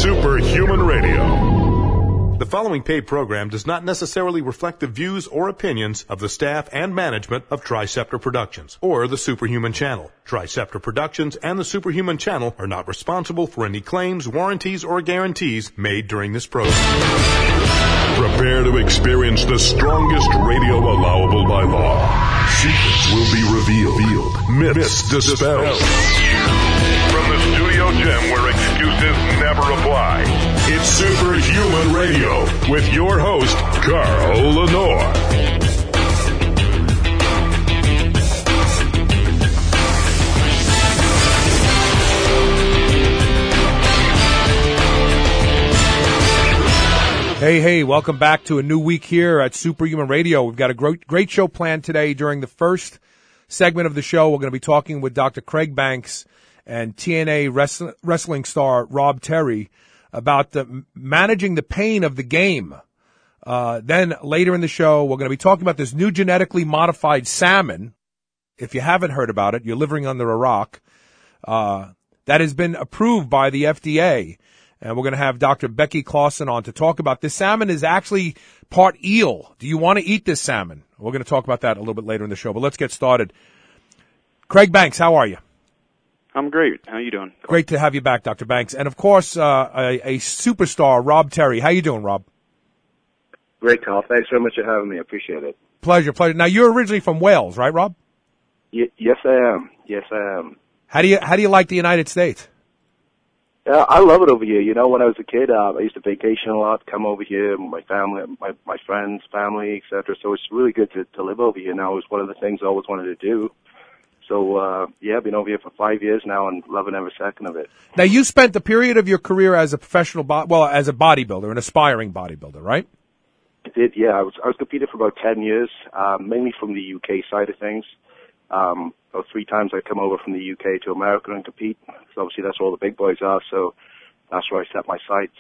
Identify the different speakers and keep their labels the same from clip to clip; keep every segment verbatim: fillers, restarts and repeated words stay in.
Speaker 1: Superhuman Radio. The following paid program does not necessarily reflect the views or opinions of the staff and management of Triceptor Productions or the Superhuman Channel. Triceptor Productions and the Superhuman Channel are not responsible for any claims, warranties, or guarantees made during this program. Prepare to experience the strongest radio allowable by law. Secrets will be revealed. Myths dispelled. From the studio gym where excuses never apply, it's Superhuman Radio with your host, Carl Lenore.
Speaker 2: Hey, hey, welcome back to a new week here at Superhuman Radio. We've got a great, great show planned today. During the first segment of the show, we're going to be talking with Doctor Craig Banks and T N A wrestling, wrestling star Rob Terry about the, managing the pain of the game. Uh, then later in the show, we're going to be talking about this new genetically modified salmon. If you haven't heard about it, you're living under a rock. Uh, that has been approved by the F D A. And we're going to have Doctor Becky Clausen on to talk about this. Salmon is actually part eel. Do you want to eat this salmon? We're going to talk about that a little bit later in the show, but let's get started. Craig Banks, how are you?
Speaker 3: I'm great. How are you doing?
Speaker 2: Great to have you back, Doctor Banks. And, of course, uh, a, a superstar, Rob Terry. How you doing, Rob?
Speaker 4: Great, Carl. Thanks very much for having me. I appreciate it.
Speaker 2: Pleasure, pleasure. Now, you're originally from Wales, right, Rob?
Speaker 4: Y- yes, I am. Yes, I am.
Speaker 2: How do you how do you like the United States?
Speaker 4: Yeah, I love it over here. You know, when I was a kid, uh, I used to vacation a lot, come over here, my family, my, my friends, family, et cetera. So it's really good to, to live over here now. It was one of the things I always wanted to do. So, uh, yeah, I've been over here for five years now and loving every second of it.
Speaker 2: Now, you spent the period of your career as a professional, bo- well, as a bodybuilder, an aspiring bodybuilder, right?
Speaker 4: I did, yeah. I was, I was competing for about ten years, uh, mainly from the U K side of things. Um, about three times I come over from the U K to America and compete. So obviously that's where all the big boys are, so that's where I set my sights.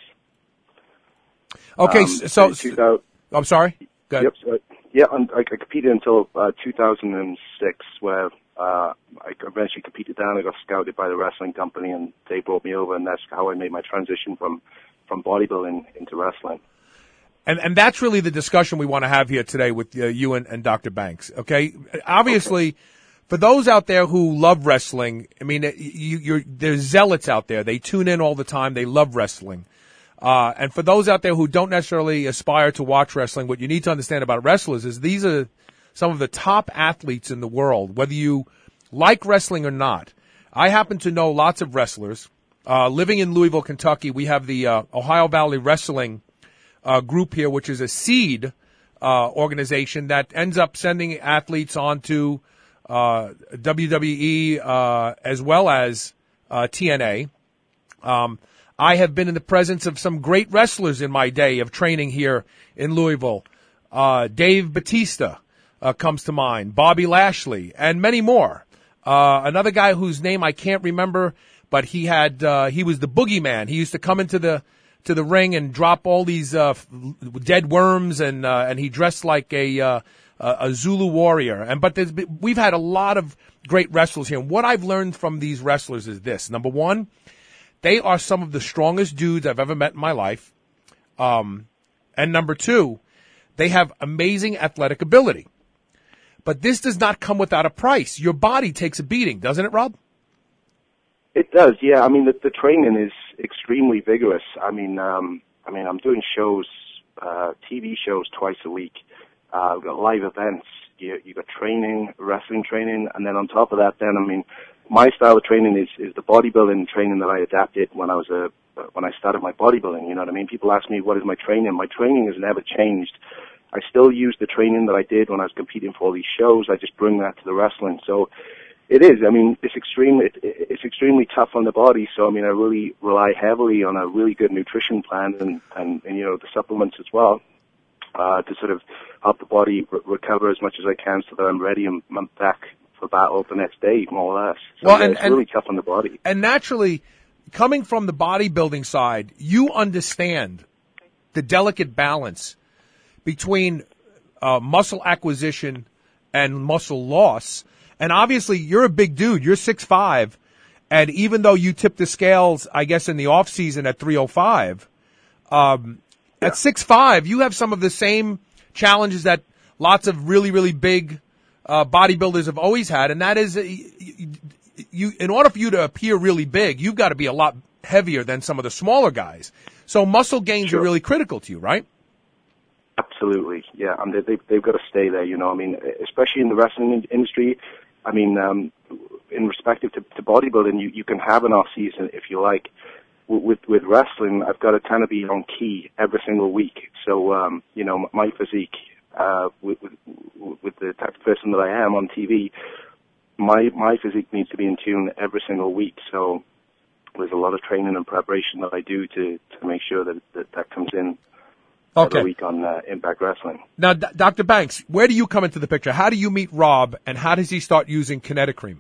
Speaker 2: Okay,
Speaker 4: um,
Speaker 2: so, so I'm sorry? Go ahead.
Speaker 4: Yep, so, yeah, I, I competed until uh, two thousand six, where uh, I eventually competed down. I got scouted by the wrestling company, and they brought me over, and that's how I made my transition from, from bodybuilding into wrestling.
Speaker 2: And and that's really the discussion we want to have here today with uh, you and, and Doctor Banks, okay? Obviously, okay. For those out there who love wrestling, I mean, you, you're, there's zealots out there. They tune in all the time. They love wrestling. Uh, and for those out there who don't necessarily aspire to watch wrestling, what you need to understand about wrestlers is these are some of the top athletes in the world, whether you like wrestling or not. I happen to know lots of wrestlers. Uh, living in Louisville, Kentucky, we have the uh, Ohio Valley Wrestling uh, group here, which is a seed uh, organization that ends up sending athletes on to Uh, W W E, uh, as well as, uh, T N A. Um, I have been in the presence of some great wrestlers in my day of training here in Louisville. Uh, Dave Batista, uh, comes to mind, Bobby Lashley, and many more. Uh, another guy whose name I can't remember, but he had, uh, he was the boogeyman. He used to come into the, to the ring and drop all these, uh, dead worms, and, uh, and he dressed like a, uh, a Zulu warrior. And but there's been, we've had a lot of great wrestlers here. And what I've learned from these wrestlers is this. Number one, they are some of the strongest dudes I've ever met in my life. Um, and number two, they have amazing athletic ability. But this does not come without a price. Your body takes a beating, doesn't it, Rob?
Speaker 4: It does, yeah. I mean, the, the training is extremely vigorous. I mean, um, I mean, I'm doing shows, uh, T V shows twice a week. Uh, we've got live events, you, you've got training, wrestling training, and then on top of that then, I mean, my style of training is, is the bodybuilding training that I adapted when I was a, when I started my bodybuilding, you know what I mean? People ask me, what is my training? My training has never changed. I still use the training that I did when I was competing for all these shows. I just bring that to the wrestling. So it is, I mean, it's extremely, it, it's extremely tough on the body. So, I mean, I really rely heavily on a really good nutrition plan and, and, and you know, the supplements as well. Uh, to sort of help the body re- recover as much as I can so that I'm ready and I'm back for battle the next day, more or less. So
Speaker 2: well,
Speaker 4: yeah,
Speaker 2: and,
Speaker 4: it's
Speaker 2: and,
Speaker 4: really tough on the body.
Speaker 2: And naturally, coming from the bodybuilding side, you understand the delicate balance between uh, muscle acquisition and muscle loss. And obviously, you're a big dude. You're six five. And even though you tip the scales, I guess, in the off season at three oh five, um, yeah. at six five, you have some of the same challenges that lots of really, really big uh, bodybuilders have always had. And that is, uh, you, you, in order for you to appear really big, you've got to be a lot heavier than some of the smaller guys. So muscle gains sure. are really critical to you, right?
Speaker 4: Absolutely, yeah. I mean, they, they've got to stay there, you know. I mean, especially in the wrestling industry. I mean, um, in respect to, to bodybuilding, you, you can have an off season if you like. With with wrestling, I've got to kind of be on key every single week. So, um, you know, my physique, uh, with, with with the type of person that I am on T V, my my physique needs to be in tune every single week. So, there's a lot of training and preparation that I do to to make sure that that, that comes in.
Speaker 2: Okay.
Speaker 4: Every week on uh, Impact Wrestling.
Speaker 2: Now, D- Doctor Banks, where do you come into the picture? How do you meet Rob, and how does he start using Kinetic Cream?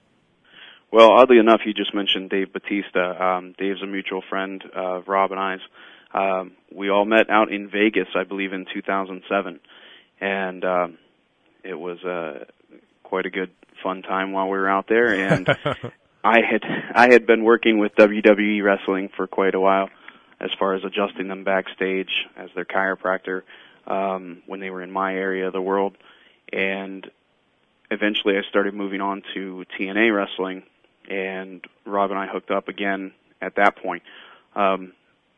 Speaker 3: Well, oddly enough, you just mentioned Dave Batista. Um, Dave's a mutual friend of Rob and I's. Um, we all met out in Vegas, I believe, in two thousand seven, and um, it was uh, quite a good, fun time while we were out there. And I had I had been working with W W E Wrestling for quite a while, as far as adjusting them backstage as their chiropractor um, when they were in my area of the world. And eventually I started moving on to T N A Wrestling, and Rob and I hooked up again at that point. Um,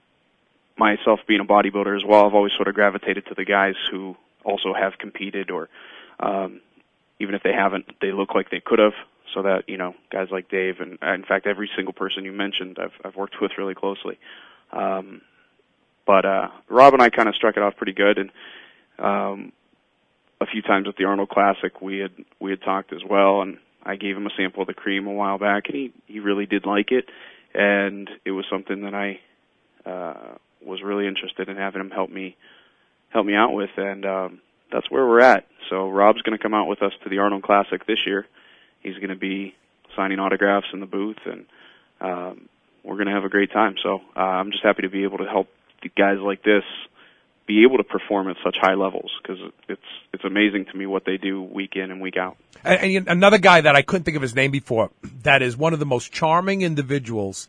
Speaker 3: myself being a bodybuilder as well, I've always sort of gravitated to the guys who also have competed, or um, even if they haven't, they look like they could have, so that, you know, guys like Dave, and in fact every single person you mentioned I've, I've worked with really closely. Um, but, uh, Rob and I kind of struck it off pretty good, and, um, a few times at the Arnold Classic we had, we had talked as well, and I gave him a sample of the cream a while back, and he, he really did like it, and it was something that I, uh, was really interested in having him help me, help me out with, and, um, that's where we're at. So Rob's gonna come out with us to the Arnold Classic this year. He's gonna be signing autographs in the booth, and, um, we're going to have a great time. So uh, I'm just happy to be able to help guys like this be able to perform at such high levels, because it's it's amazing to me what they do week in and week out.
Speaker 2: And, and another guy that I couldn't think of his name before, that is one of the most charming individuals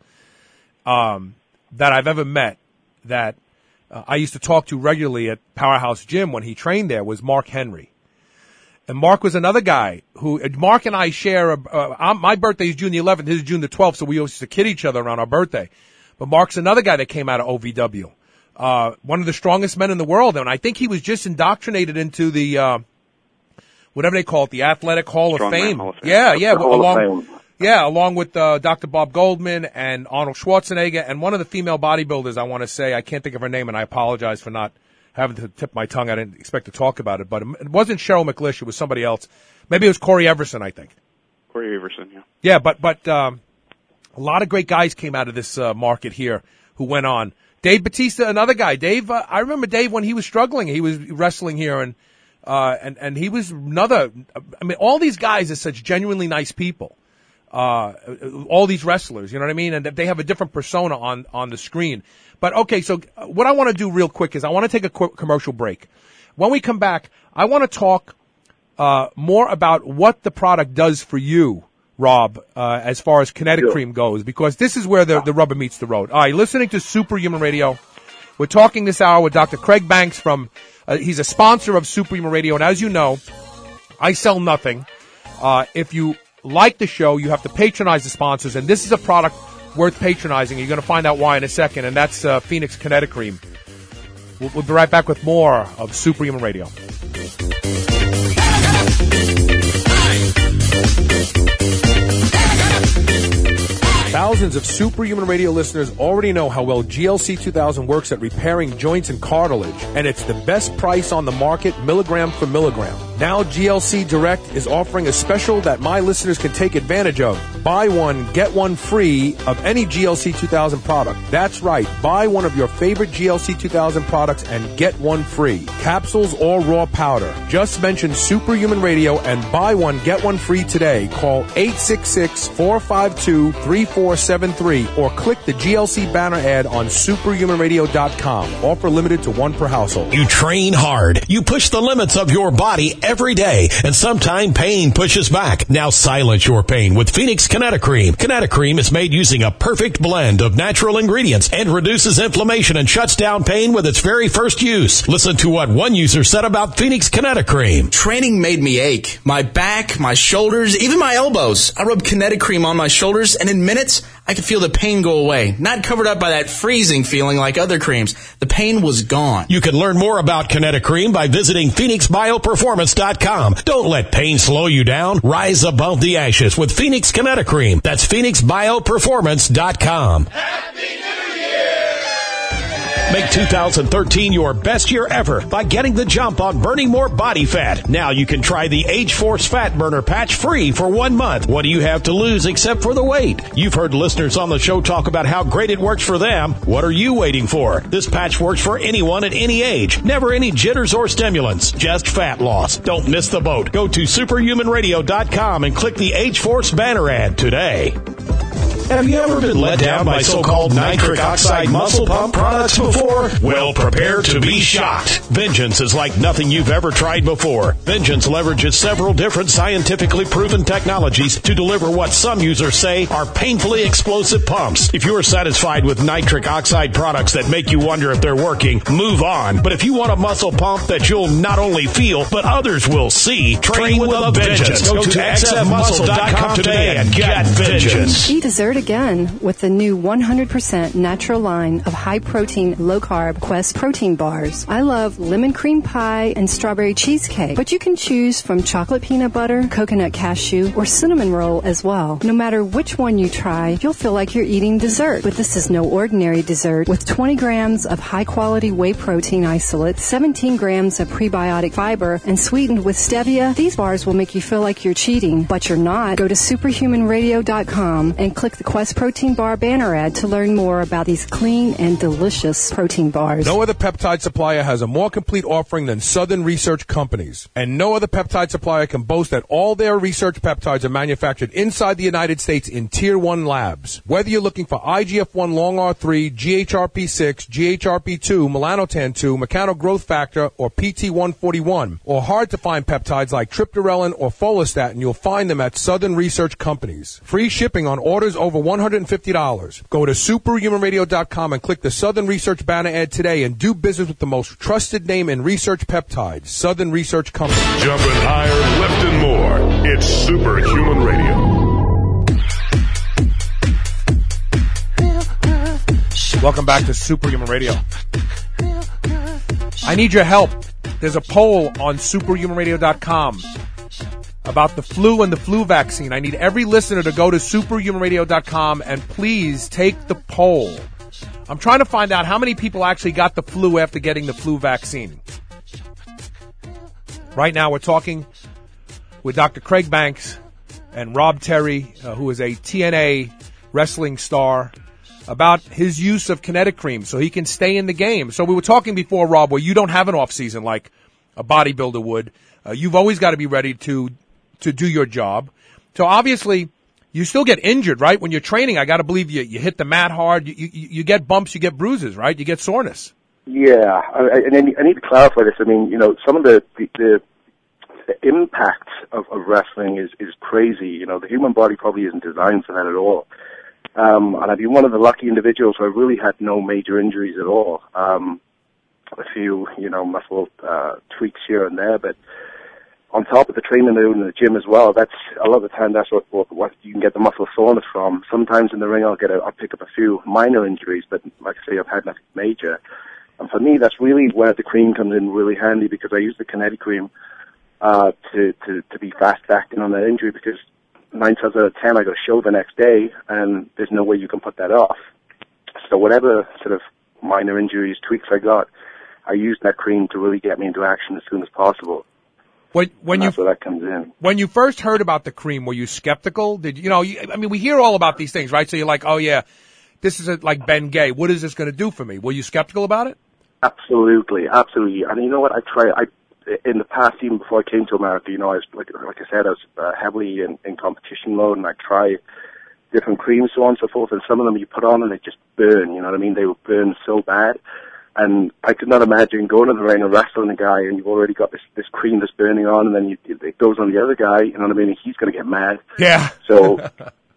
Speaker 2: um, that I've ever met, that uh, I used to talk to regularly at Powerhouse Gym when he trained there, was Mark Henry. And Mark was another guy who, Mark and I share, a, uh, I'm, my birthday is June the eleventh, his is June the twelfth, so we used to kid each other around our birthday. But Mark's another guy that came out of O V W. Uh, one of the strongest men in the world, and I think he was just indoctrinated into the, uh, whatever they call it, the Athletic Hall, of Fame.
Speaker 3: Hall of Fame.
Speaker 2: Yeah, yeah,
Speaker 4: Hall
Speaker 2: along, yeah, along with, uh, Doctor Bob Goldman and Arnold Schwarzenegger, and one of the female bodybuilders, I want to say, I can't think of her name, and I apologize for not having to tip my tongue. I didn't expect to talk about it, but it wasn't Cheryl McLish. It was somebody else. Maybe it was Corey Everson, I think.
Speaker 3: Corey Everson, yeah.
Speaker 2: Yeah, but, but, um, a lot of great guys came out of this, uh, market here who went on. Dave Batista, another guy. Dave, uh, I remember Dave when he was struggling. He was wrestling here, and, uh, and, and he was another, I mean, all these guys are such genuinely nice people. Uh, all these wrestlers, you know what I mean? And they have a different persona on, on the screen. But okay, so what I want to do real quick is I want to take a quick commercial break. When we come back, I want to talk, uh, more about what the product does for you, Rob, uh, as far as Kinetic
Speaker 4: Sure.
Speaker 2: Cream goes, because this is where the, the rubber meets the road. All right, listening to Superhuman Radio. We're talking this hour with Doctor Craig Banks from, uh, he's a sponsor of Superhuman Radio. And as you know, I sell nothing. Uh, if you like the show, you have to patronize the sponsors, and this is a product worth patronizing. You're going to find out why in a second, and that's uh, Phoenix Kinetic Cream. We'll, we'll be right back with more of Superhuman Radio. Thousands of Superhuman Radio listeners already know how well G L C two thousand works at repairing joints and cartilage, and it's the best price on the market, milligram for milligram. Now G L C Direct is offering a special that my listeners can take advantage of. Buy one, get one free of any G L C two thousand product. That's right, buy one of your favorite G L C two thousand products and get one free. Capsules or raw powder. Just mention Superhuman Radio and buy one, get one free today. Call eight six six, four five two, three four seven three or click the G L C banner ad on superhuman radio dot com. Offer limited to one per household.
Speaker 5: You train hard. You push the limits of your body every day, and sometimes pain pushes back. Now silence your pain with Phoenix Kinetocream. Kinetocream is made using a perfect blend of natural ingredients and reduces inflammation and shuts down pain with its very first use. Listen to what one user said about Phoenix Kinetocream.
Speaker 6: Training made me ache. My back, my shoulders, even my elbows. I rubbed Kinetocream on my shoulders, and in minutes, I could feel the pain go away. Not covered up by that freezing feeling like other creams. The pain was gone.
Speaker 5: You can learn more about Kinetocream by visiting Phoenix Bio Performance dot com. Don't let pain slow you down. Rise above the ashes with Phoenix Kinetocream. That's Phoenix Bio Performance dot com.
Speaker 7: Happy New Year!
Speaker 5: Make two thousand thirteen your best year ever by getting the jump on burning more body fat. Now you can try the Age-Force Fat Burner Patch free for one month. What do you have to lose except for the weight? You've heard listeners on the show talk about how great it works for them. What are you waiting for? This patch works for anyone at any age. Never any jitters or stimulants. Just fat loss. Don't miss the boat. Go to superhuman radio dot com and click the Age-Force banner ad today. Have you ever been let down by so-called nitric oxide muscle pump products before? Well, prepare to be shocked. Vengeance is like nothing you've ever tried before. Vengeance leverages several different scientifically proven technologies to deliver what some users say are painfully explosive pumps. If you're satisfied with nitric oxide products that make you wonder if they're working, move on. But if you want a muscle pump that you'll not only feel, but others will see, train, train with, with a vengeance. Go to x f muscle dot com today and get vengeance.
Speaker 8: Eat dessert again with the new one hundred percent natural line of high-protein, low-carb Quest protein bars. I love lemon cream pie and strawberry cheesecake, but you can choose from chocolate peanut butter, coconut cashew, or cinnamon roll as well. No matter which one you try, you'll feel like you're eating dessert. But this is no ordinary dessert. With twenty grams of high-quality whey protein isolate, seventeen grams of prebiotic fiber, and sweetened with stevia, these bars will make you feel like you're cheating, but you're not. Go to superhuman radio dot com and click the Quest Protein Bar banner ad to learn more about these clean and delicious protein bars.
Speaker 2: No other peptide supplier has a more complete offering than Southern Research Companies. And no other peptide supplier can boast that all their research peptides are manufactured inside the United States in Tier one labs. Whether you're looking for I G F one long R three, G H R P six, G H R P two, melanotan two, mechano growth factor, or P T one forty-one, or hard to find peptides like triptorelin or follistatin, you'll find them at Southern Research Companies. Free shipping on orders over one hundred fifty dollars. Go to superhuman radio dot com and click the Southern Research banner ad today and do business with the most trusted name in research peptides, Southern Research Company.
Speaker 1: Jumping higher, left and more. It's Superhuman Radio.
Speaker 2: Welcome back to Superhuman Radio. I need your help. There's a poll on superhuman radio dot com about the flu and the flu vaccine. I need every listener to go to superhuman radio dot com and please take the poll. I'm trying to find out how many people actually got the flu after getting the flu vaccine. Right now we're talking with Doctor Craig Banks and Rob Terry, uh, who is a T N A wrestling star, about his use of Kinetocream so he can stay in the game. So we were talking before, Rob, where you don't have an off season like a bodybuilder would. Uh, you've always got to be ready to to do your job. So obviously, you still get injured, right? When you're training, I got to believe you you hit the mat hard. You, you you get bumps, you get bruises, right? You get soreness.
Speaker 4: Yeah, I, and I need to clarify this. I mean, you know, some of the the, the, the impact of, of wrestling is is crazy. You know, the human body probably isn't designed for that at all. Um, and I've been one of the lucky individuals who I really had no major injuries at all. Um, a few, you know, muscle uh, tweaks here and there, but on top of the training in the gym as well, that's a lot of the time that's what, what what you can get the muscle soreness from. Sometimes in the ring I'll get a, I'll pick up a few minor injuries, but like I say, I've had nothing major. And for me, that's really where the cream comes in really handy, because I use the Kinetocream uh, to, to to be fast acting on that injury, because nine times out of ten I got a show the next day, and there's no way you can put that off. So whatever sort of minor injuries, tweaks I got, I use that cream to really get me into action as soon as possible.
Speaker 2: When, when you,
Speaker 4: that's where that comes in.
Speaker 2: When you first heard about the cream, were you skeptical? Did you know? You, I mean, we hear all about these things, right? So you're like, oh yeah, this is a, like Ben Gay. What is this going to do for me? Were you skeptical about it?
Speaker 4: Absolutely, absolutely. And you know what? I try. I in the past, even before I came to America, you know, I was like, like I said, I was uh, heavily in, in competition mode, and I try different creams, so on and so forth. And some of them you put on and they just burn. You know what I mean? They would burn so bad. And I could not imagine going to the ring and wrestling a guy, and you've already got this this cream that's burning on, and then you, it goes on the other guy. You know what I mean? He's going to get mad.
Speaker 2: Yeah.
Speaker 4: So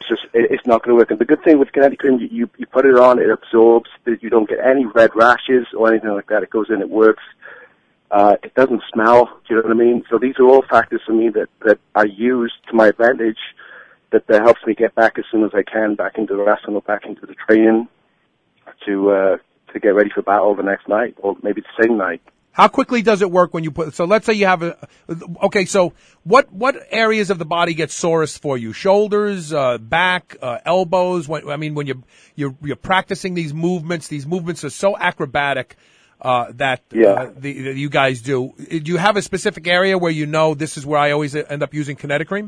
Speaker 4: it's just it, it's not going to work. And the good thing with Kinetic Cream, you, you you put it on, it absorbs. You don't get any red rashes or anything like that. It goes in, it works. Uh, it doesn't smell. Do you know what I mean? So these are all factors for me that that I use to my advantage. That, that helps me get back as soon as I can, back into the wrestling or back into the training to uh, to get ready for battle the next night or maybe the same night.
Speaker 2: How quickly does it work when you put? So let's say you have a. Okay, so what what areas of the body get sorest for you? Shoulders, uh, back, uh, elbows. When, I mean, when you you're you're practicing these movements, these movements are so acrobatic uh, that
Speaker 4: yeah.
Speaker 2: uh, the, that you guys do. Do you have a specific area where you know this is where I always end up using Kinetic Cream?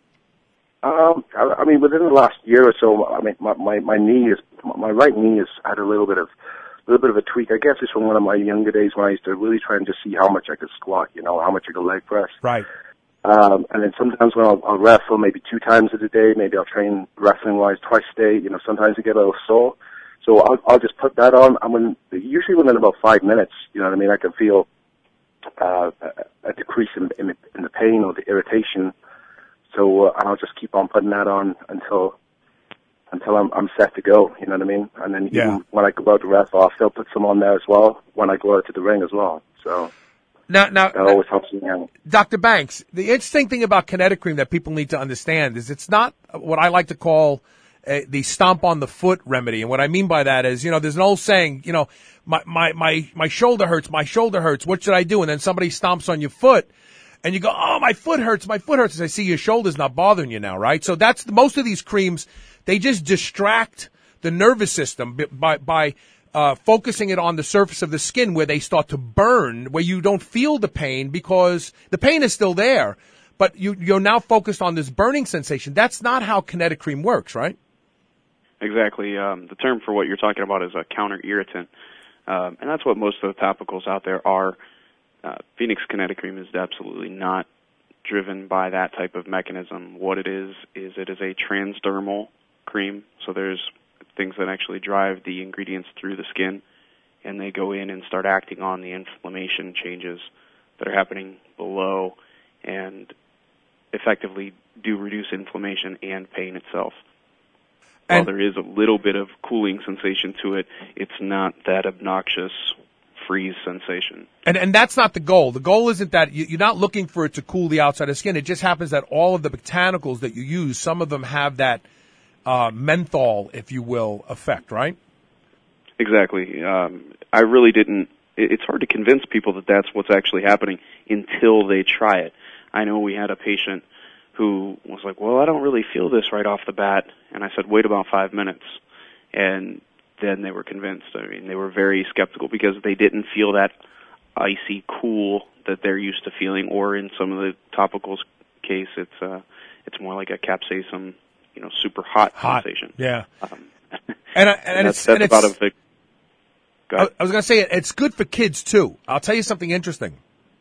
Speaker 4: Um, I, I mean, within the last year or so, I mean, my, my my knee is my right knee has had a little bit of a little bit of a tweak. I guess it's from one of my younger days when I used to really try and just see how much I could squat, you know, how much I could leg press.
Speaker 2: Right.
Speaker 4: Um, and then sometimes when I'll, I'll wrestle, maybe two times a day, maybe I'll train wrestling-wise twice a day. You know, sometimes I get a little sore, so I'll, I'll just put that on. I mean, usually within about five minutes, you know what I mean. I can feel uh, a, a decrease in, in, the, in the pain or the irritation. So uh, I'll just keep on putting that on until until I'm, I'm set to go. You know what I mean? And then
Speaker 2: yeah.
Speaker 4: even when I go out to wrestle, I'll still put some on there as well when I go out to the ring as well. So.
Speaker 2: Now, now,
Speaker 4: that always helps me out.
Speaker 2: Doctor Banks, the interesting thing about Kinetic Cream that people need to understand is it's not what I like to call uh, the stomp on the foot remedy. And what I mean by that is, you know, there's an old saying, you know, my, my, my, my shoulder hurts, my shoulder hurts. What should I do? And then somebody stomps on your foot and you go, oh, my foot hurts, my foot hurts. As I see your shoulder's not bothering you now, right? So that's most of these creams, they just distract the nervous system by, by, Uh, focusing it on the surface of the skin where they start to burn, where you don't feel the pain because the pain is still there, but you, you're now focused on this burning sensation. That's not how Kinetic Cream works, right?
Speaker 3: Exactly. Um, the term for what you're talking about is a counter-irritant, um, and that's what most of the topicals out there are. Uh, Phoenix Kinetic Cream is absolutely not driven by that type of mechanism. What it is, is it is a transdermal cream, so there's things that actually drive the ingredients through the skin, and they go in and start acting on the inflammation changes that are happening below and effectively do reduce inflammation and pain itself. And while there is a little bit of cooling sensation to it, it's not that obnoxious freeze sensation.
Speaker 2: And and that's not the goal. The goal isn't that you, you're not looking for it to cool the outside of the skin. It just happens that all of the botanicals that you use, some of them have that Uh, menthol, if you will, effect, right?
Speaker 3: Exactly. Um, I really didn't. It, it's hard to convince people that that's what's actually happening until they try it. I know we had a patient who was like, well, I don't really feel this right off the bat. And I said, wait about five minutes. And then they were convinced. I mean, they were very skeptical because they didn't feel that icy cool that they're used to feeling, or in some of the topicals case, it's uh, it's more like a capsaicin, you know, super hot,
Speaker 2: hot.
Speaker 3: sensation.
Speaker 2: Yeah.
Speaker 3: Um,
Speaker 2: and, and,
Speaker 3: and
Speaker 2: it's,
Speaker 3: that's, that's
Speaker 2: and
Speaker 3: about
Speaker 2: it's,
Speaker 3: a big,
Speaker 2: I, I was going to say, it's good for kids, too. I'll tell you something interesting.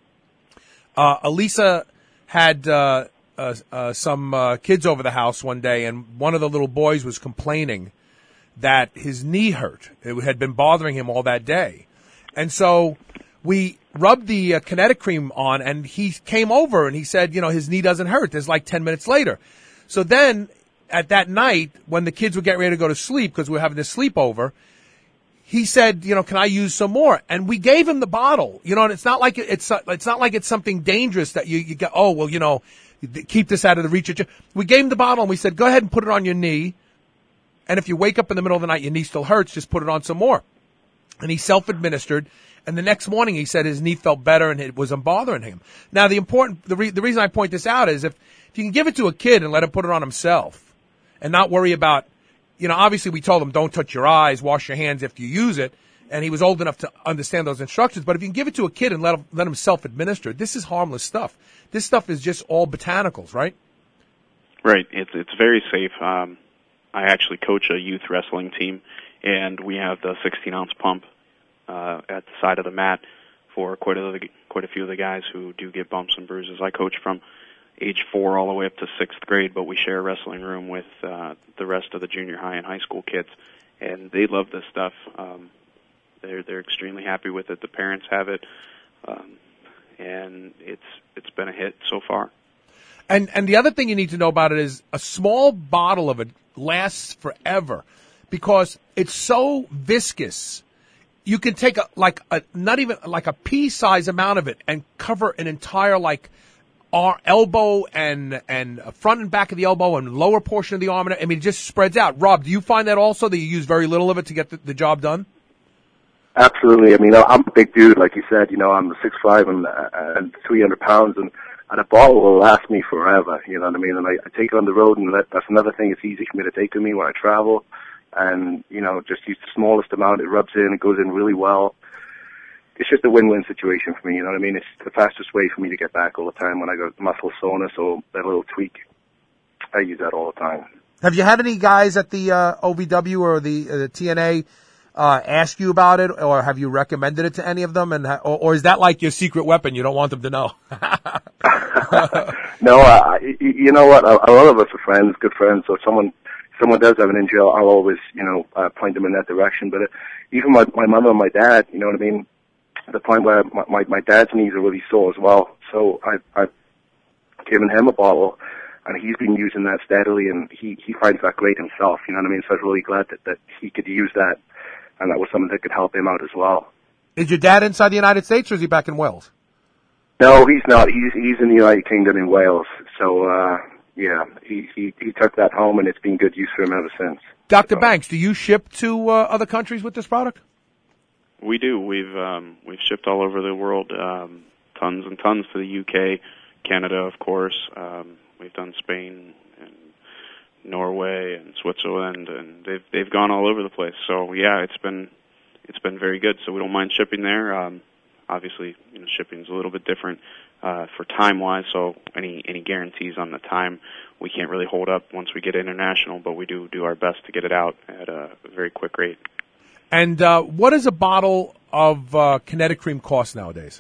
Speaker 2: Uh, Elisa had uh, uh, uh, some uh, kids over the house one day, and one of the little boys was complaining that his knee hurt. It had been bothering him all that day. And so we rubbed the uh, Kinetic Cream on, and he came over, and he said, you know, his knee doesn't hurt. There's like ten minutes later. So then, at that night, when the kids were getting ready to go to sleep, because we were having this sleepover, he said, you know, can I use some more? And we gave him the bottle, you know, and it's not like it's, it's not like it's something dangerous that you, you get, oh, well, you know, keep this out of the reach of you. We gave him the bottle and we said, go ahead and put it on your knee. And if you wake up in the middle of the night, your knee still hurts, just put it on some more. And he self-administered. And the next morning he said his knee felt better and it wasn't bothering him. Now, the important, the, re, the reason I point this out is if, if you can give it to a kid and let him put it on himself and not worry about, you know, obviously we told him don't touch your eyes, wash your hands after you use it, and he was old enough to understand those instructions. But if you can give it to a kid and let him, let him self-administer, this is harmless stuff. This stuff is just all botanicals, right?
Speaker 3: Right. It's it's very safe. Um, I actually coach a youth wrestling team, and we have the sixteen-ounce pump uh, at the side of the mat for quite a quite a few of the guys who do get bumps and bruises. I coach from age four all the way up to sixth grade, but we share a wrestling room with uh, the rest of the junior high and high school kids, and they love this stuff. Um, they're they're extremely happy with it. The parents have it, um, and it's it's been a hit so far.
Speaker 2: And and the other thing you need to know about it is a small bottle of it lasts forever because it's so viscous. You can take a, like a, not even like a pea-size amount of it and cover an entire like our elbow and, and front and back of the elbow and lower portion of the arm. I mean, it just spreads out. Rob, do you find that also that you use very little of it to get the, the job done?
Speaker 4: Absolutely. I mean, I'm a big dude, like you said. You know, I'm six five and, uh, and three hundred pounds, and, and a bottle will last me forever. You know what I mean? And I, I take it on the road, and that, that's another thing. It's easy for me to take with me when I travel. And, you know, just use the smallest amount. It rubs in. It goes in really well. It's just a win-win situation for me. You know what I mean? It's the fastest way for me to get back all the time when I got muscle soreness or that little tweak. I use that all the time.
Speaker 2: Have you had any guys at the uh, O V W or the, uh, the T N A uh, ask you about it, or have you recommended it to any of them? And ha- or, or is that like your secret weapon? You don't want them to know.
Speaker 4: No, uh, you know what? A, a lot of us are friends, good friends. So if someone someone does have an injury, I'll, I'll always, you know, uh, point them in that direction. But uh, even my my mother and my dad, you know what I mean? At the point where my, my my dad's knees are really sore as well. So I I've given him a bottle, and he's been using that steadily, and he he finds that great himself. You know what I mean? So I was really glad that that he could use that. And that was something that could help him out as well.
Speaker 2: Is your dad inside the United States, or is he back in Wales?
Speaker 4: No, he's not. He's he's in the United Kingdom in Wales. So, uh, yeah, he, he, he took that home, and it's been good use for him ever since.
Speaker 2: Doctor
Speaker 4: So.
Speaker 2: Banks, do you ship to uh, other countries with this product?
Speaker 3: We do. We've um, we've shipped all over the world, um, tons and tons to the U K, Canada, of course. Um, we've done Spain and Norway and Switzerland, and they've they've gone all over the place. So yeah, it's been it's been very good. So we don't mind shipping there. Um, obviously, you know, shipping's a little bit different uh, for time wise. So any any guarantees on the time we can't really hold up once we get international, but we do do our best to get it out at a very quick rate.
Speaker 2: And uh, what does a bottle of uh, Kinetic Cream cost nowadays?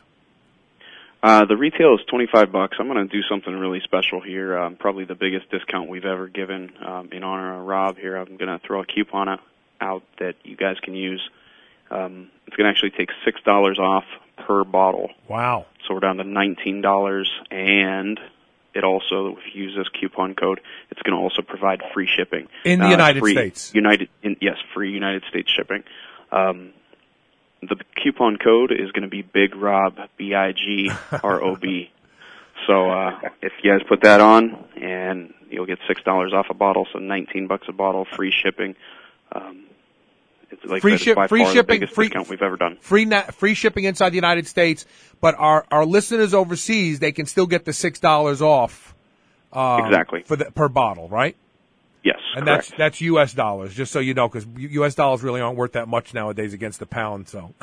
Speaker 3: Uh, the retail is twenty-five bucks. I'm going to do something really special here. Um, probably the biggest discount we've ever given um, in honor of Rob here. I'm going to throw a coupon out, out that you guys can use. Um, it's going to actually take six dollars off per bottle.
Speaker 2: Wow.
Speaker 3: So we're down to nineteen dollars, and it also, if you use this coupon code, it's going to also provide free shipping.
Speaker 2: In the
Speaker 3: uh,
Speaker 2: United
Speaker 3: free,
Speaker 2: States?
Speaker 3: United, in, yes, free United States shipping. Um, The coupon code is going to be Big Rob, B I G R O B. So uh, if you guys put that on, and you'll get six dollars off a bottle, so nineteen bucks a bottle, free shipping. Um, it's like
Speaker 2: free
Speaker 3: I said,
Speaker 2: ship,
Speaker 3: it's by
Speaker 2: free
Speaker 3: far
Speaker 2: shipping,
Speaker 3: the biggest
Speaker 2: free
Speaker 3: discount we've ever done.
Speaker 2: Free na- free shipping inside the United States, but our our listeners overseas, they can still get the six dollars off. Um,
Speaker 3: exactly
Speaker 2: for the, per bottle, right?
Speaker 3: Yes,
Speaker 2: and
Speaker 3: correct.
Speaker 2: that's that's U S dollars, just so you know, because U S dollars really aren't worth that much nowadays against the pound. So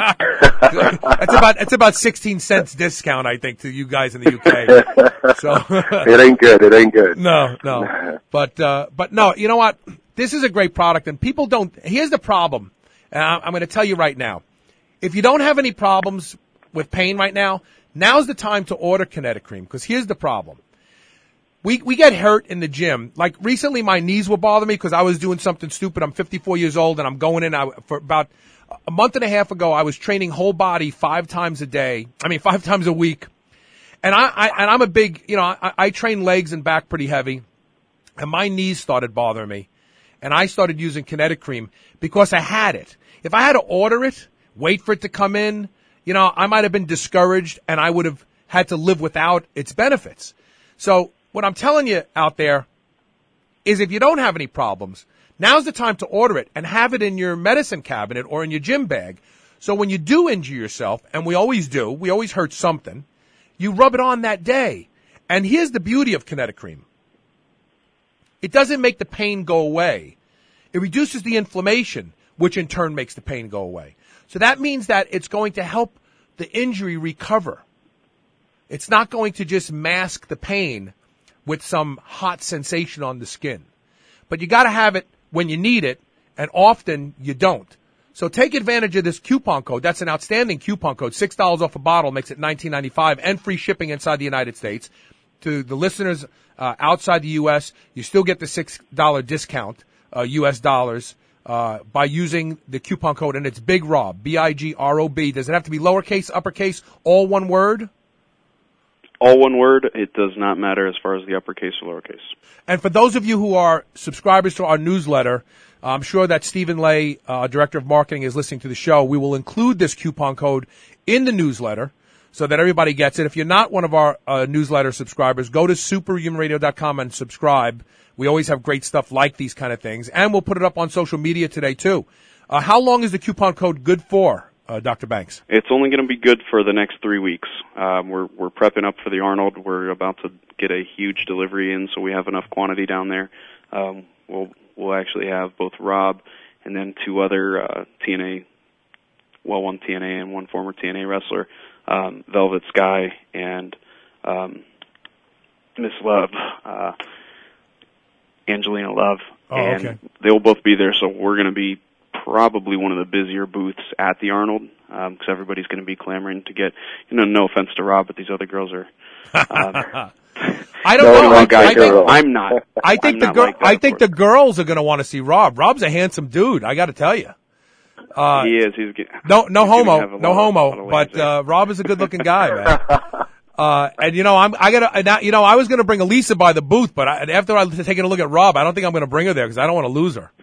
Speaker 2: that's about it's about sixteen cents discount, I think, to you guys in the U K. So
Speaker 4: it ain't good. It ain't good.
Speaker 2: No, no. But uh, but no, you know what? This is a great product, and people don't. Here's the problem, and I'm going to tell you right now. If you don't have any problems with pain right now, now's the time to order Kinetic Cream, because here's the problem. We we get hurt in the gym. Like recently, my knees were bothering me because I was doing something stupid. I'm fifty-four years old, and I'm going in. I, for about a month and a half ago, I was training whole body five times a day. I mean, five times a week. And I, I and I'm a big, you know, I, I train legs and back pretty heavy, and my knees started bothering me, and I started using Kinetic Cream because I had it. If I had to order it, wait for it to come in, you know, I might have been discouraged, and I would have had to live without its benefits. So what I'm telling you out there is if you don't have any problems, now's the time to order it and have it in your medicine cabinet or in your gym bag. So when you do injure yourself, and we always do, we always hurt something, you rub it on that day. And here's the beauty of Kinetic Cream. It doesn't make the pain go away. It reduces the inflammation, which in turn makes the pain go away. So that means that it's going to help the injury recover. It's not going to just mask the pain with some hot sensation on the skin. But you got to have it when you need it, and often you don't. So take advantage of this coupon code. That's an outstanding coupon code. six dollars off a bottle makes it nineteen ninety-five, and free shipping inside the United States. To the listeners uh, outside the U S, you still get the six dollars discount, uh, U S dollars, uh, by using the coupon code, and it's Big Rob, B I G R O B. Does it have to be lowercase, uppercase, all one word?
Speaker 3: all one word. It does not matter as far as the uppercase or lowercase.
Speaker 2: And for those of you who are subscribers to our newsletter, I'm sure that Stephen Lay, uh, Director of Marketing, is listening to the show. We will include this coupon code in the newsletter so that everybody gets it. If you're not one of our uh, newsletter subscribers, go to superhuman radio dot com and subscribe. We always have great stuff like these kind of things. And we'll put it up on social media today, too. Uh, how long is the coupon code good for, uh, Doctor Banks?
Speaker 3: It's only going to be good for the next three weeks. Um, we're we're prepping up for the Arnold. We're about to get a huge delivery in, so we have enough quantity down there. Um, we'll we'll actually have both Rob and then two other uh, T N A, well, one T N A and one former T N A wrestler, um, Velvet Sky and um, Miss Love, uh, Angelina Love,
Speaker 2: oh,
Speaker 3: and
Speaker 2: okay.
Speaker 3: they will both be there. So we're going to be probably one of the busier booths at the Arnold, because um, everybody's going to be clamoring to get, you know, no offense to Rob, but these other girls are. Um,
Speaker 2: I don't
Speaker 4: no,
Speaker 2: know.
Speaker 4: I,
Speaker 2: I, I think,
Speaker 3: I'm not.
Speaker 2: I think
Speaker 3: I'm
Speaker 2: the
Speaker 3: not
Speaker 2: girl.
Speaker 3: like that,
Speaker 2: I think the
Speaker 3: course.
Speaker 2: girls are going to want to see Rob. Rob's a handsome dude. I got to tell you. Uh,
Speaker 3: he is. He's
Speaker 2: no, no
Speaker 3: he's
Speaker 2: homo, no
Speaker 3: lot,
Speaker 2: homo. But uh, Rob is a good-looking guy, man. Uh, and you know, I'm, I gotta, now, you know, I was gonna bring Elisa by the booth, but I, after I taking a look at Rob, I don't think I'm gonna bring her there because I don't want to lose her.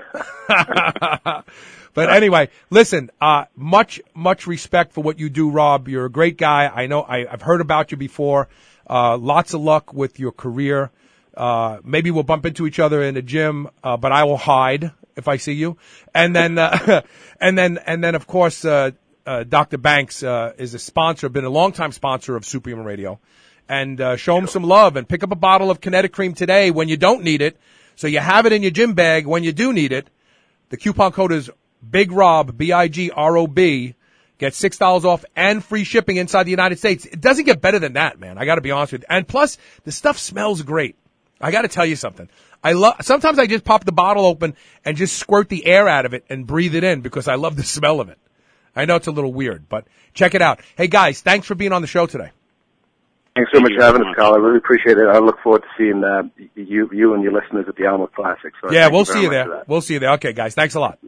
Speaker 2: But anyway, listen, uh, much, much respect for what you do, Rob. You're a great guy. I know, I, I've heard about you before. Uh, lots of luck with your career. Uh, maybe we'll bump into each other in the gym, uh, but I will hide if I see you. And then, uh, and then, and then, of course, uh, Uh, Doctor Banks uh, is a sponsor, been a longtime sponsor of Superhuman Radio. And uh, show him some love and pick up a bottle of Kinetic Cream today when you don't need it, so you have it in your gym bag when you do need it. The coupon code is Big Rob, B I G R O B. Get six dollars off and free shipping inside the United States. It doesn't get better than that, man. I got to be honest with you. And plus, the stuff smells great. I got to tell you something. I love. Sometimes I just pop the bottle open and just squirt the air out of it and breathe it in because I love the smell of it. I know it's a little weird, but check it out. Hey, guys, thanks for being on the show today.
Speaker 4: Thanks so much for having us, Carl. I really appreciate it. I look forward to seeing uh, you you and your listeners at the Arnold Classic. So
Speaker 2: yeah, we'll see you there. We'll see you there. Okay, guys, thanks a lot.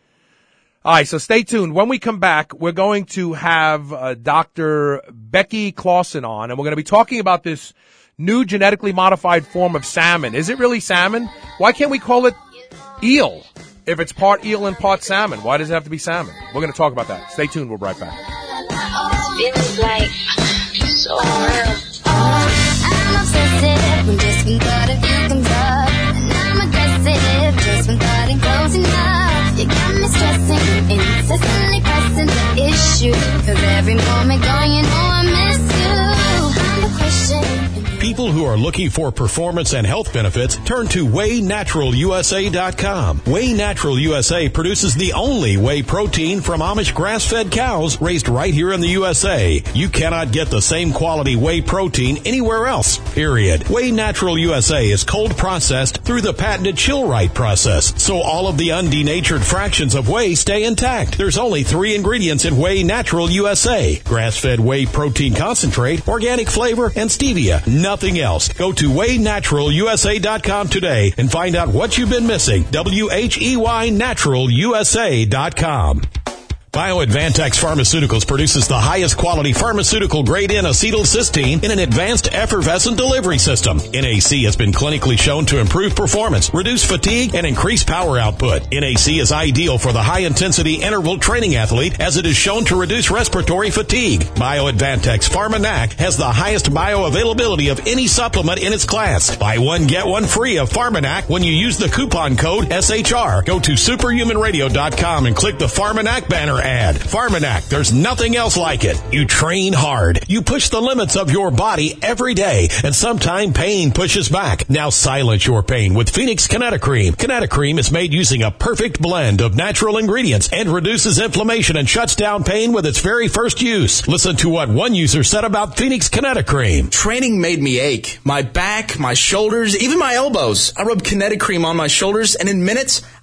Speaker 2: All right, so stay tuned. When we come back, we're going to have uh, Doctor Becky Clausen on, and we're going to be talking about this new genetically modified form of salmon. Is it really salmon? Why can't we call it eel? If it's part eel and part salmon, why does it have to be salmon? We're going to talk about that. Stay tuned. We'll be right back.
Speaker 9: Feels like so real. I'm obsessive when just when thought of you comes up. And I'm aggressive just when thought ain't close enough. You got me stressing, incessantly pressing the issue. Cause every moment gone, you know I miss you. I'm the question.
Speaker 5: People who are looking for performance and health benefits turn to Whey Natural U S A dot com. Whey Natural U S A produces the only whey protein from Amish grass-fed cows raised right here in the U S A. You cannot get the same quality whey protein anywhere else, period. Whey Natural U S A is cold processed through the patented chill-right process, so all of the undenatured fractions of whey stay intact. There's only three ingredients in Whey Natural U S A: grass-fed whey protein concentrate, organic flavor, and stevia. Nothing else. Go to Whey Natural U S A dot com today and find out what you've been missing. W H E Y Natural U S A dot com. BioAdvantex Pharmaceuticals produces the highest quality pharmaceutical grade N-acetylcysteine in an advanced effervescent delivery system. N A C has been clinically shown to improve performance, reduce fatigue, and increase power output. N A C is ideal for the high-intensity interval training athlete as it is shown to reduce respiratory fatigue. BioAdvantex PharmaNac has the highest bioavailability of any supplement in its class. Buy one, get one free of PharmaNac when you use the coupon code S H R. Go to superhuman radio dot com and click the PharmaNac banner ad. PharmaNac, there's nothing else like it. You train hard. You push the limits of your body every day, and sometimes pain pushes back. Now silence your pain with Phoenix Kinetocream. Kinetocream is made using a perfect blend of natural ingredients and reduces inflammation and shuts down pain with its very first use. Listen to what one user said about Phoenix Kinetocream.
Speaker 6: Training made me ache. My back, my shoulders, even my elbows. I rubbed Kinetocream on my shoulders, and in minutes,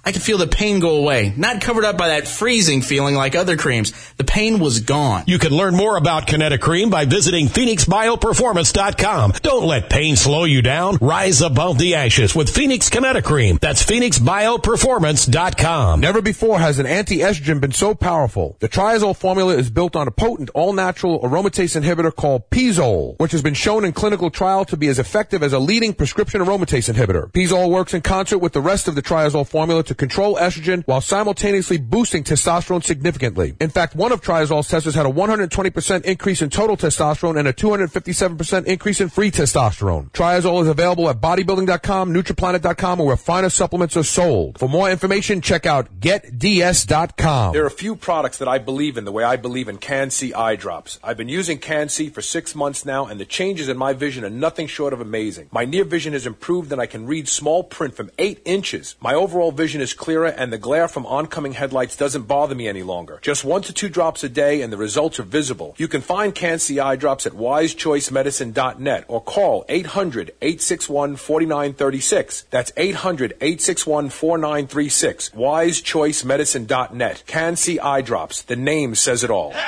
Speaker 6: I could feel the pain go away, not covered up by that freezing feeling like other creams. The pain was gone.
Speaker 5: You can learn more about Kinetic Cream by visiting Phoenix Bio Performance dot com. Don't let pain slow you down. Rise above the ashes with Phoenix Kinetic Cream. That's Phoenix Bio Performance dot com.
Speaker 2: Never before has an anti-estrogen been so powerful. The Triazole formula is built on a potent all-natural aromatase inhibitor called Pizole, which has been shown in clinical trial to be as effective as a leading prescription aromatase inhibitor. Pizole works in concert with the rest of the Triazole formula to control estrogen while simultaneously boosting testosterone significantly. In fact, one of Triazole's testers had a one hundred twenty percent increase in total testosterone and a two hundred fifty-seven percent increase in free testosterone. Triazole is available at bodybuilding dot com, Nutriplanet dot com, or where finer supplements are sold. For more information, check out get d s dot com.
Speaker 10: There are a few products that I believe in the way I believe in Can-C eye drops. I've been using Can-C for six months now, and the changes in my vision are nothing short of amazing. My near vision has improved, and I can read small print from eight inches. My overall vision is clearer, and the glare from oncoming headlights doesn't bother me any longer. Just one to two drops a day, and the results are visible. You can find Can-C eye drops at wise choice medicine dot net or call eight hundred, eight six one, four nine three six. That's eight hundred, eight six one, four nine three six. wise choice medicine dot net. Can-C eye drops. The name says it all.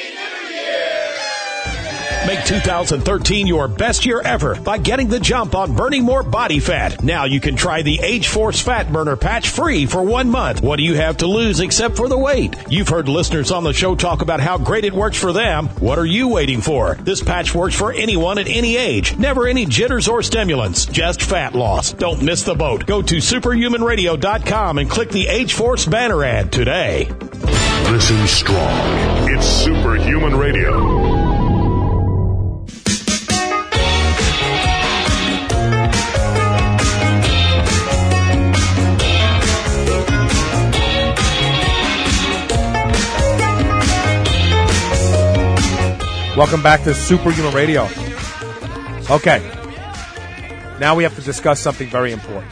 Speaker 5: Make two thousand thirteen your best year ever by getting the jump on burning more body fat. Now you can try the H-Force Fat Burner Patch free for one month. What do you have to lose except for the weight? You've heard listeners on the show talk about how great it works for them. What are you waiting for? This patch works for anyone at any age. Never any jitters or stimulants. Just fat loss. Don't miss the boat. Go to superhuman radio dot com and click the H-Force banner ad today.
Speaker 1: Listen strong. It's Superhuman Radio.
Speaker 2: Welcome back to Superhuman Radio. Okay. Now we have to discuss something very important.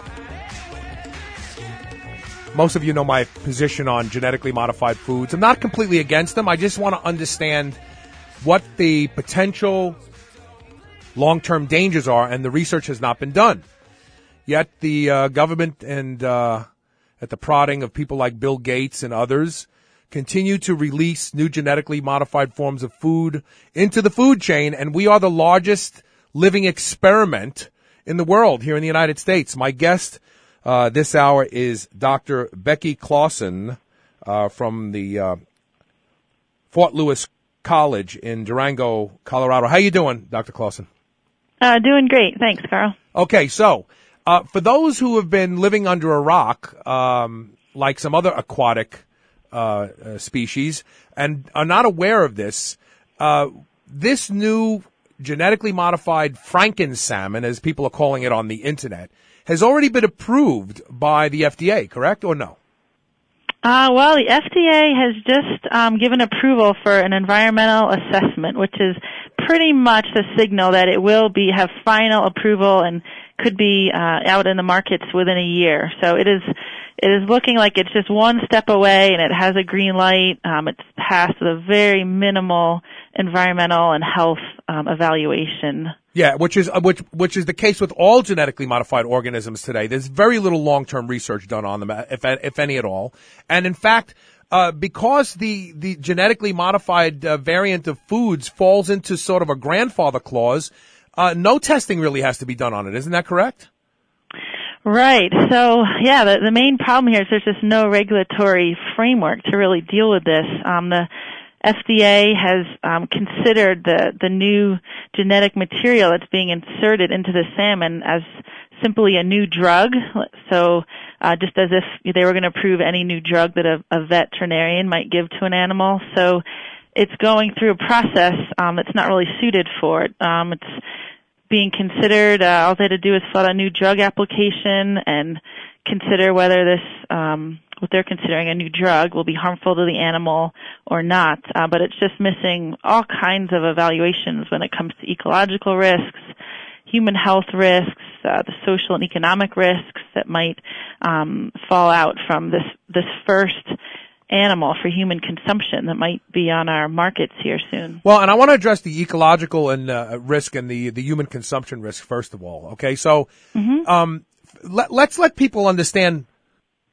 Speaker 2: Most of you know my position on genetically modified foods. I'm not completely against them. I just want to understand what the potential long-term dangers are, and the research has not been done. Yet the uh, government and uh, at the prodding of people like Bill Gates and others continue to release new genetically modified forms of food into the food chain, and we are the largest living experiment in the world here in the United States. My guest uh, this hour is Doctor Becky Clausen uh, from the uh, Fort Lewis College in Durango, Colorado. How you doing, Doctor Clausen?
Speaker 11: Uh, doing great. Thanks, Carl.
Speaker 2: Okay, so uh, for those who have been living under a rock, um, like some other aquatic Uh, uh, species and are not aware of this, uh, this new genetically modified Frankensalmon, as people are calling it on the internet, has already been approved by the F D A, correct or no?
Speaker 11: Uh, well, the F D A has just um, given approval for an environmental assessment, which is pretty much the signal that it will be have final approval and could be uh, out in the markets within a year. So it is it is looking like it's just one step away, and it has a green light. Um, it's passed with a very minimal environmental and health um, evaluation.
Speaker 2: Yeah, which is uh, which which is the case with all genetically modified organisms today. There's very little long-term research done on them, if if any at all. And in fact, uh, because the the genetically modified uh, variant of foods falls into sort of a grandfather clause, uh, no testing really has to be done on it. Isn't that correct?
Speaker 11: Right. So, yeah, the, the main problem here is there's just no regulatory framework to really deal with this. Um, the F D A has um, considered the, the new genetic material that's being inserted into the salmon as simply a new drug. So, uh, just as if they were going to approve any new drug that a, a veterinarian might give to an animal. So, it's going through a process um, that's not really suited for it. Um, it's being considered, uh, all they had to do is fill out a new drug application and consider whether this, um, what they're considering a new drug will be harmful to the animal or not. Uh, but it's just missing all kinds of evaluations when it comes to ecological risks, human health risks, uh, the social and economic risks that might um, fall out from this this first animal for human consumption that might be on our markets here soon.
Speaker 2: Well, and I want to address the ecological and uh, risk and the the human consumption risk first of all. Okay, so mm-hmm. um, let, let's let people understand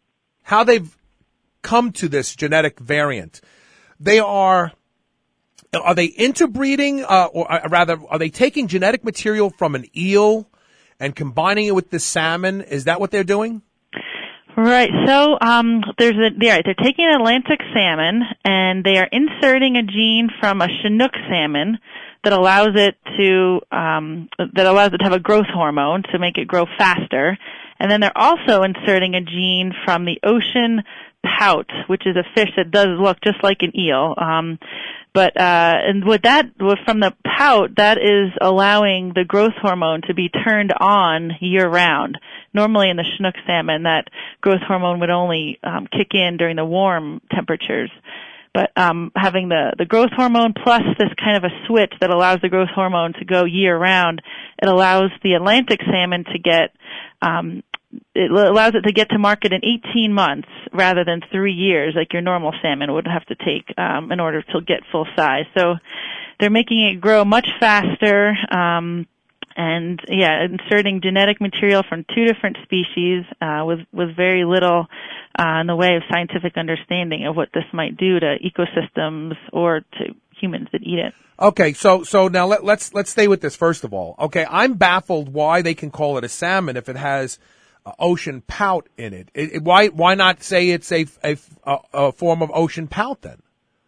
Speaker 2: how they've come to this genetic variant. They are, are they interbreeding, uh, or uh, rather, are they taking genetic material from an eel and combining it with the salmon? Is that what they're doing?
Speaker 11: Right. So um, there's a, they're, they're taking an Atlantic salmon and they are inserting a gene from a Chinook salmon that allows it to um, that allows it to have a growth hormone to make it grow faster. And then they're also inserting a gene from the ocean pout, which is a fish that does look just like an eel. Um, but uh, and with that, with, from the pout, that is allowing the growth hormone to be turned on year-round. Normally in the Chinook salmon, that growth hormone would only um, kick in during the warm temperatures. But um, having the, the growth hormone plus this kind of a switch that allows the growth hormone to go year-round, it allows the Atlantic salmon to get um, it allows it to get to market in eighteen months rather than three years like your normal salmon would have to take um, in order to get full size. So they're making it grow much faster um, and, yeah, inserting genetic material from two different species uh, with, with very little uh, in the way of scientific understanding of what this might do to ecosystems or to humans that eat it.
Speaker 2: Okay, so so now let, let's let's stay with this first of all. Okay, I'm baffled why they can call it a salmon if it has uh, ocean pout in it. It, it. Why why not say it's a, a, a form of ocean pout then?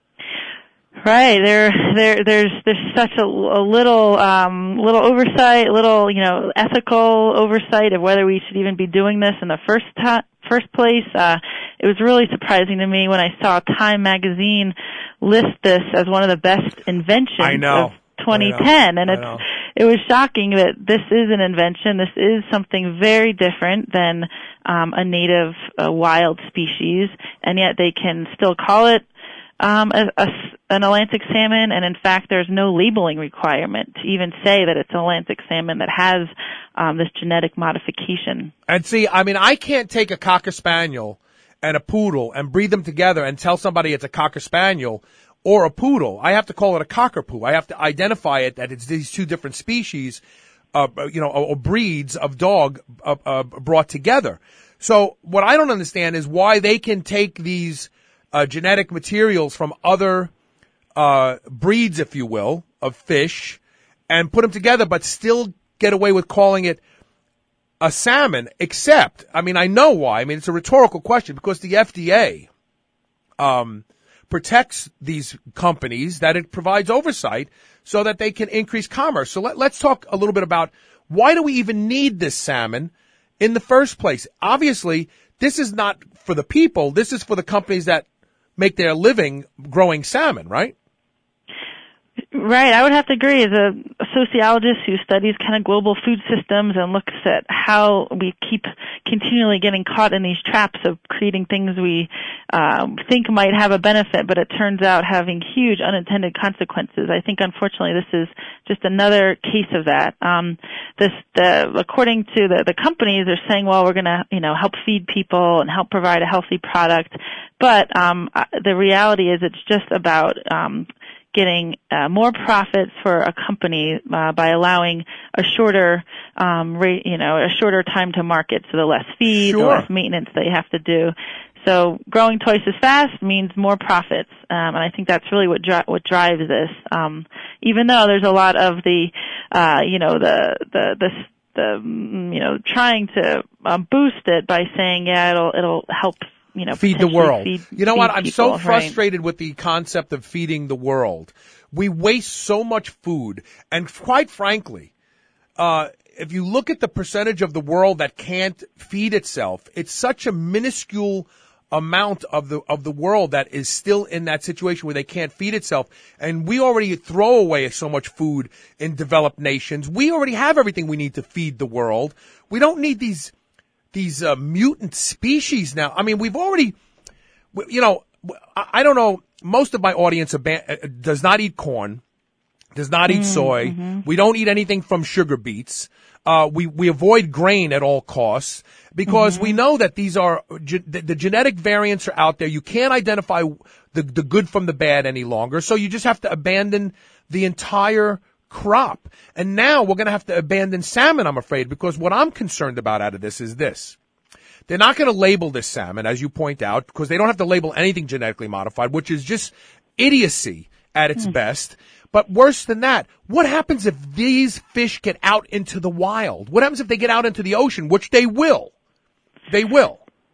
Speaker 11: Right, there, there, there's, there's such a, a little, um, little oversight, little, you know, ethical oversight of whether we should even be doing this in the first time. First place, uh, it was really surprising to me when I saw Time magazine list this as one of the best inventions
Speaker 2: I know.
Speaker 11: of twenty ten,
Speaker 2: I
Speaker 11: and
Speaker 2: know.
Speaker 11: it's it was shocking that this is an invention. This is something very different than um, a native uh, wild species, and yet they can still call it um, a, a, an Atlantic salmon. And in fact, there's no labeling requirement to even say that it's an Atlantic salmon that has um, this genetic modification.
Speaker 2: And see, I mean, I can't take a Cocker Spaniel and a poodle and breed them together and tell somebody it's a Cocker Spaniel or a poodle. I have to call it a cockapoo. I have to identify it that it's these two different species, uh, you know, or, or breeds of dog uh, uh, brought together. So what I don't understand is why they can take these uh, genetic materials from other uh, breeds, if you will, of fish and put them together, but still get away with calling it a salmon, except, I mean, I know why. I mean, it's a rhetorical question because the F D A um, protects these companies, that it provides oversight so that they can increase commerce. So let, let's talk a little bit about why do we even need this salmon in the first place? Obviously, this is not for the people. This is for the companies that make their living growing salmon, right?
Speaker 11: Right, I would have to agree. As a sociologist who studies kind of global food systems and looks at how we keep continually getting caught in these traps of creating things we um, think might have a benefit, but it turns out having huge unintended consequences. I think, unfortunately, this is just another case of that. Um, this, the, according to the, the companies, they're saying, well, we're going to, you know, help feed people and help provide a healthy product, but um, the reality is it's just about um, getting uh, more profits for a company uh, by allowing a shorter, um, rate, you know, a shorter time to market, so the less feed,
Speaker 2: Sure.
Speaker 11: the less maintenance they have to do. So growing twice as fast means more profits, um, and I think that's really what dri- what drives this. Um, even though there's a lot of the, uh, you know, the the the the you know trying to um, boost it by saying, yeah, it'll it'll help. You know,
Speaker 2: feed the world.
Speaker 11: Feed,
Speaker 2: you know
Speaker 11: feed
Speaker 2: what? I'm
Speaker 11: people,
Speaker 2: so
Speaker 11: right?
Speaker 2: frustrated with the concept of feeding the world. We waste so much food. And quite frankly, uh, if you look at the percentage of the world that can't feed itself, it's such a minuscule amount of the, of the world that is still in that situation where they can't feed itself. And we already throw away so much food in developed nations. We already have everything we need to feed the world. We don't need these These uh, mutant species now. I mean, we've already, you know, I don't know. Most of my audience ab- does not eat corn, does not eat soy.
Speaker 11: Mm-hmm.
Speaker 2: We don't eat anything from sugar beets. Uh, we we avoid grain at all costs because mm-hmm. we know that these are ge- the, the genetic variants are out there. You can't identify the the good from the bad any longer. So you just have to abandon the entire crop. And now we're going to have to abandon salmon, I'm afraid, because what I'm concerned about out of this is this. They're not going to label this salmon, as you point out, because they don't have to label anything genetically modified, which is just idiocy at its mm. best. But worse than that, what happens if these fish get out into the wild? What happens if they get out into the ocean, which they will? They will.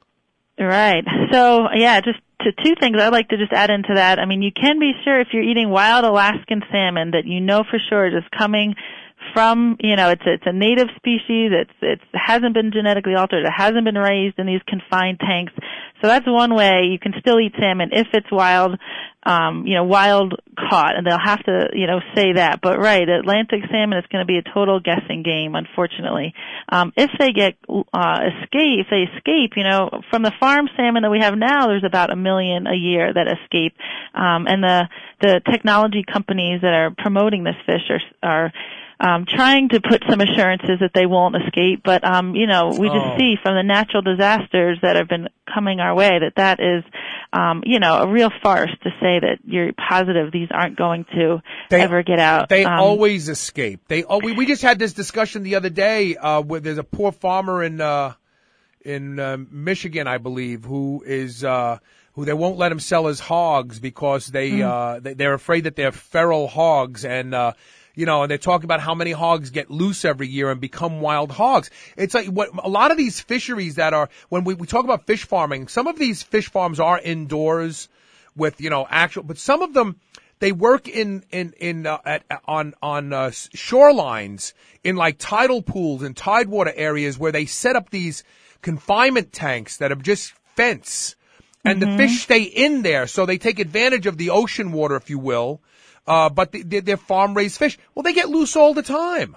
Speaker 11: Right. So, yeah, just to two things I'd like to just add into that. I mean, you can be sure if you're eating wild Alaskan salmon that you know for sure it is coming from, you know, it's it's a native species. It's it's it hasn't been genetically altered. It hasn't been raised in these confined tanks. So that's one way you can still eat salmon if it's wild, um, you know, wild caught, and they'll have to, you know, say that. But right, Atlantic salmon is going to be a total guessing game, unfortunately. Um, if they get uh, escape, if they escape, you know, from the farm salmon that we have now, there's about a million a year that escape, um, and the the technology companies that are promoting this fish are are Um, trying to put some assurances that they won't escape, but um, you know, we just
Speaker 2: Oh.
Speaker 11: see from the natural disasters that have been coming our way that that is, um, you know, a real farce to say that you're positive these aren't going to
Speaker 2: They,
Speaker 11: ever get out.
Speaker 2: They
Speaker 11: um,
Speaker 2: always escape. They oh, we we just had this discussion the other day uh, where there's a poor farmer in uh, in uh, Michigan, I believe, who is. Uh, who they won't let him sell his hogs because they,
Speaker 11: Mm.
Speaker 2: uh, they they're afraid that they're feral hogs, and uh, you know, and they're talking about how many hogs get loose every year and become wild hogs. It's like what a lot of these fisheries that are when we, we talk about fish farming, some of these fish farms are indoors with, you know, actual, but some of them they work in in in uh, at on on uh, shorelines in like tidal pools and tidewater areas where they set up these confinement tanks that are just fence. And
Speaker 11: Mm-hmm.
Speaker 2: the fish stay in there, so they take advantage of the ocean water, if you will. Uh, but they, they're, they're farm-raised fish. Well, they get loose all the time.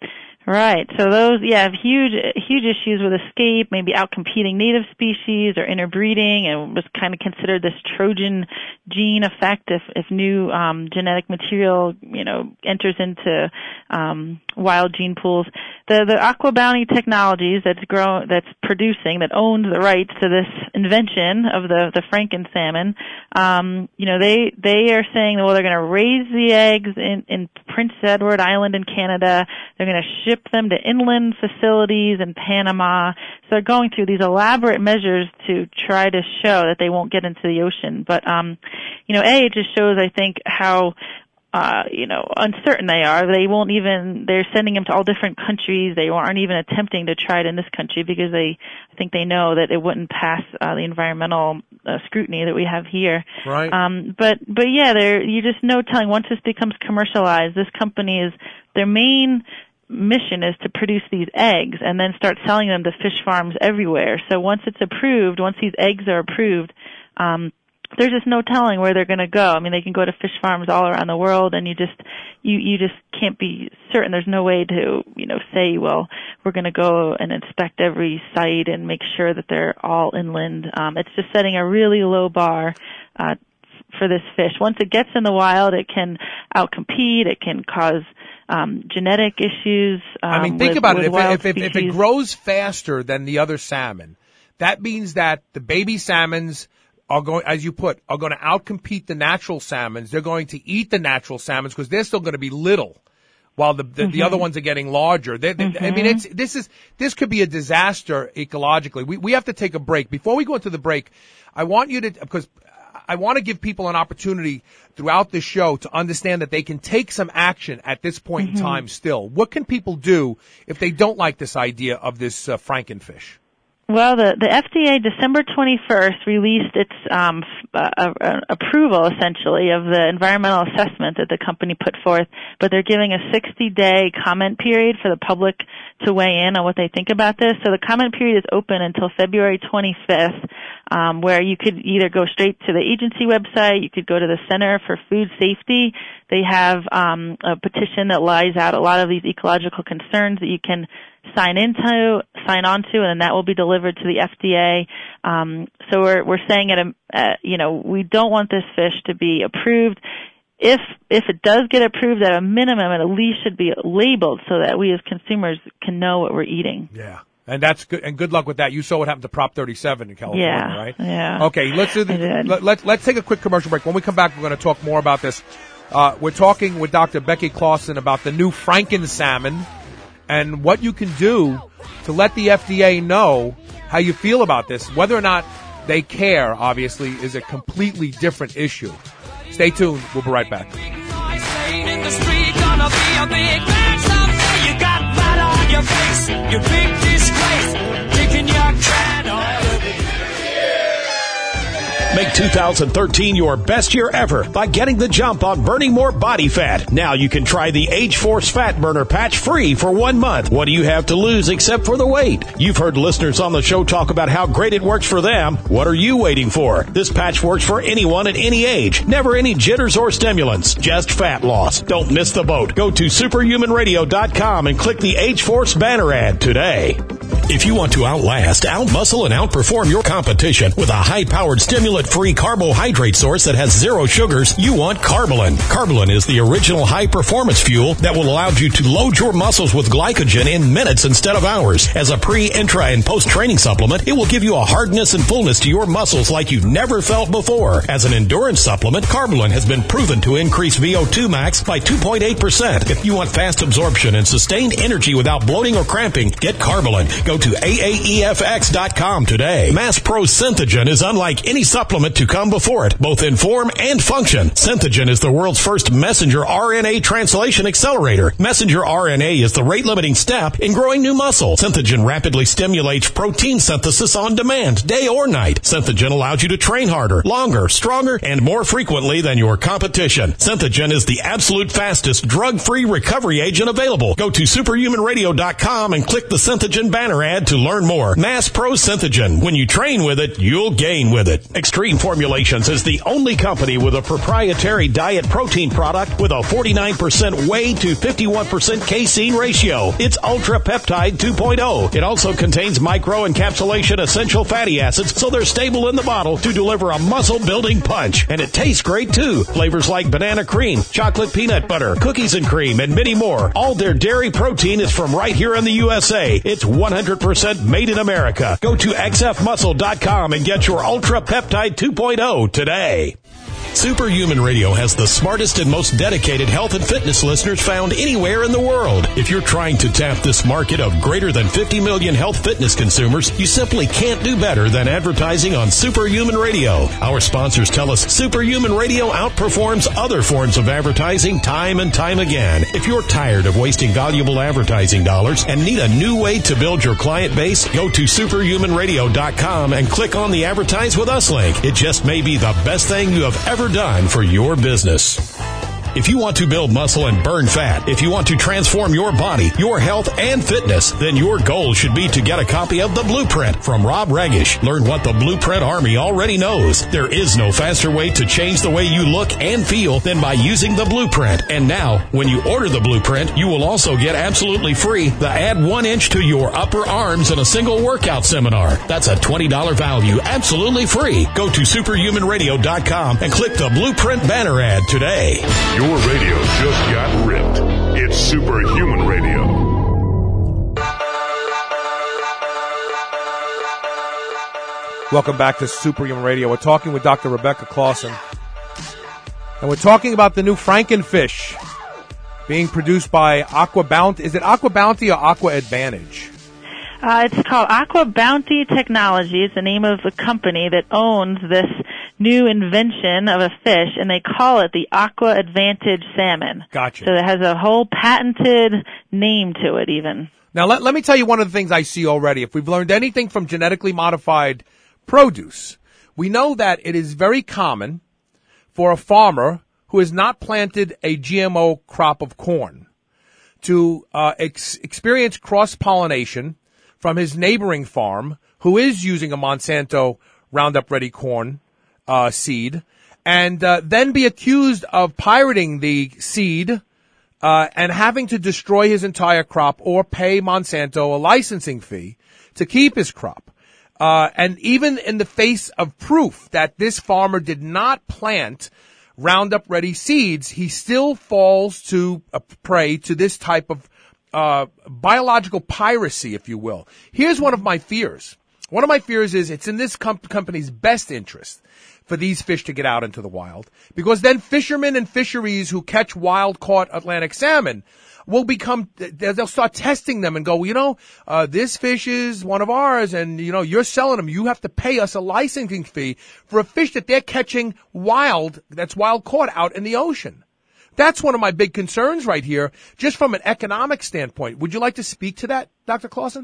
Speaker 11: Right. So those, yeah, have huge, huge issues with escape, maybe outcompeting native species or interbreeding, and was kind of considered this Trojan gene effect if, if new um, genetic material, you know, enters into um, wild gene pools. The the Aqua Bounty Technologies that's grow that's producing that owns the rights to this invention of the the Franken salmon. Um, you know, they they are saying that well they're going to raise the eggs in in Prince Edward Island in Canada. They're going to ship them to inland facilities in Panama. So they're going through these elaborate measures to try to show that they won't get into the ocean. But um, you know, A, it just shows I think how uh, you know, uncertain they are. They won't even, they're sending them to all different countries. They aren't even attempting to try it in this country because they, I think they know that it wouldn't pass, uh, the environmental uh, scrutiny that we have here.
Speaker 2: Right.
Speaker 11: Um, but, but yeah, there, you just know telling once this becomes commercialized, this company is, their main mission is to produce these eggs and then start selling them to fish farms everywhere. So once it's approved, once these eggs are approved, um, there's just no telling where they're going to go. I mean, they can go to fish farms all around the world, and you just you you just can't be certain. There's no way to you know say, well, we're going to go and inspect every site and make sure that they're all inland. Um, it's just setting a really low bar uh, for this fish. Once it gets in the wild, it can outcompete. It can cause um, genetic issues. Um,
Speaker 2: I mean, think
Speaker 11: with,
Speaker 2: about
Speaker 11: with
Speaker 2: it. If,
Speaker 11: wild
Speaker 2: if, if, if it
Speaker 11: species.
Speaker 2: grows faster than the other salmon, that means that the baby salmons are going, as you put, are going to outcompete the natural salmons. They're going to eat the natural salmons because they're still going to be little, while the the,
Speaker 11: Mm-hmm.
Speaker 2: the other ones are getting larger. They, they, I mean, it's this is this could be a disaster ecologically. We we have to take a break. Before we go into the break, I want you to because I want to give people an opportunity throughout the show to understand that they can take some action at this point
Speaker 11: Mm-hmm.
Speaker 2: in time. Still, what can people do if they don't like this idea of this uh, Frankenfish?
Speaker 11: Well, the, the F D A December twenty-first released its um, uh, uh, approval, essentially, of the environmental assessment that the company put forth, but they're giving a sixty-day comment period for the public to weigh in on what they think about this. So the comment period is open until February twenty-fifth, um, where you could either go straight to the agency website, you could go to the Center for Food Safety. They have um, a petition that lays out a lot of these ecological concerns that you can sign into, sign on to, and then that will be delivered to the F D A. Um, so we're we're saying at a, uh, you know, we don't want this fish to be approved. If if it does get approved, at a minimum, it at least should be labeled so that we as consumers can know what we're eating.
Speaker 2: Yeah. And that's good. And good luck with that. You saw what happened to Prop thirty-seven in California,
Speaker 11: Yeah,
Speaker 2: right?
Speaker 11: yeah.
Speaker 2: Okay, let's do the,
Speaker 11: I did.
Speaker 2: let, let, let's take a quick commercial break. When we come back, we're going to talk more about this. Uh, we're talking with Doctor Becky Clausen about the new Franken salmon and what you can do to let the F D A know how you feel about this. Whether or not they care, obviously, is a completely different issue. Stay tuned. We'll be right back.
Speaker 5: Make two thousand thirteen your best year ever by getting the jump on burning more body fat. Now you can try the Age-Force Fat Burner Patch free for one month. What do you have to lose except for the weight? You've heard listeners on the show talk about how great it works for them. What are you waiting for? This patch works for anyone at any age. Never any jitters or stimulants. Just fat loss. Don't miss the boat. Go to superhuman radio dot com and click the Age-Force banner ad today. If you want to outlast, outmuscle, and outperform your competition with a high-powered, stimulant-free carbohydrate source that has zero sugars, you want Carbolin. Carbolin is the original high-performance fuel that will allow you to load your muscles with glycogen in minutes instead of hours. As a pre, intra, and post-training supplement, it will give you a hardness and fullness to your muscles like you've never felt before. As an endurance supplement, Carbolin has been proven to increase V O two max by two point eight percent. If you want fast absorption and sustained energy without bloating or cramping, get Carbolin. Go to A A E F X dot com today. Mass Pro Synthogen is unlike any supplement to come before it, both in form and function. Synthogen is the world's first messenger R N A translation accelerator. Messenger R N A is the rate-limiting step in growing new muscle. Synthogen rapidly stimulates protein synthesis on demand, day or night. Synthogen allows you to train harder, longer, stronger, and more frequently than your competition. Synthogen is the absolute fastest drug-free recovery agent available. Go to superhuman radio dot com and click the Synthogen banner ad to learn more. Mass Pro Synthogen. When you train with it, you'll gain with it. Extreme Formulations is the only company with a proprietary diet protein product with a forty-nine percent whey to fifty-one percent casein ratio. It's Ultra Peptide two point oh. It also contains micro-encapsulation essential fatty acids, so they're stable in the bottle to deliver a muscle-building punch. And it tastes great, too. Flavors like banana cream, chocolate peanut butter, cookies and cream, and many more. All their dairy protein is from right here in the U S A. It's one hundred percent made in America. Go to x f muscle dot com and get your Ultra Peptide two point oh today. Superhuman Radio has the smartest and most dedicated health and fitness listeners found anywhere in the world. If you're trying to tap this market of greater than fifty million health fitness consumers, you simply can't do better than advertising on Superhuman Radio. Our sponsors tell us Superhuman Radio outperforms other forms of advertising time and time again. If you're tired of wasting valuable advertising dollars and need a new way to build your client base, go to superhuman radio dot com and click on the Advertise with Us link. It just may be the best thing you have ever done for your business. If you want to build muscle and burn fat, if you want to transform your body, your health, and fitness, then your goal should be to get a copy of The Blueprint from Rob Regish. Learn what the Blueprint Army already knows. There is no faster way to change the way you look and feel than by using The Blueprint. And now, when you order The Blueprint, you will also get absolutely free the Add One Inch to Your Upper Arms in a Single Workout Seminar. That's a twenty dollars value, absolutely free. Go to superhuman radio dot com and click the Blueprint banner ad today.
Speaker 1: Your radio just got ripped. It's Superhuman Radio.
Speaker 2: Welcome back to Superhuman Radio. We're talking with Doctor Rebecca Clausen. And we're talking about the new Frankenfish being produced by Aqua Bounty. Is it Aqua Bounty or Aqua Advantage?
Speaker 11: Uh, it's called Aqua Bounty Technology. It's the name of the company that owns this new invention of a fish, and they call it the Aqua Advantage Salmon.
Speaker 2: Gotcha.
Speaker 11: So it has a whole patented name to it even.
Speaker 2: Now, let, let me tell you one of the things I see already. If we've learned anything from genetically modified produce, we know that it is very common for a farmer who has not planted a G M O crop of corn to uh, ex- experience cross-pollination from his neighboring farm who is using a Monsanto Roundup Ready corn uh, seed, and uh, then be accused of pirating the seed uh, and having to destroy his entire crop or pay Monsanto a licensing fee to keep his crop. Uh, and even in the face of proof that this farmer did not plant Roundup Ready seeds, he still falls to a prey to this type of uh biological piracy, if you will. Here's one of my fears. one of my fears is it's in this com- company's best interest for these fish to get out into the wild, because then fishermen and fisheries who catch wild-caught Atlantic salmon will become, they'll start testing them and go, well, you know, uh, this fish is one of ours, and, you know, you're selling them. You have to pay us a licensing fee for a fish that they're catching wild, that's wild-caught out in the ocean. That's one of my big concerns right here, just from an economic standpoint. Would you like to speak to that, Doctor Clausen?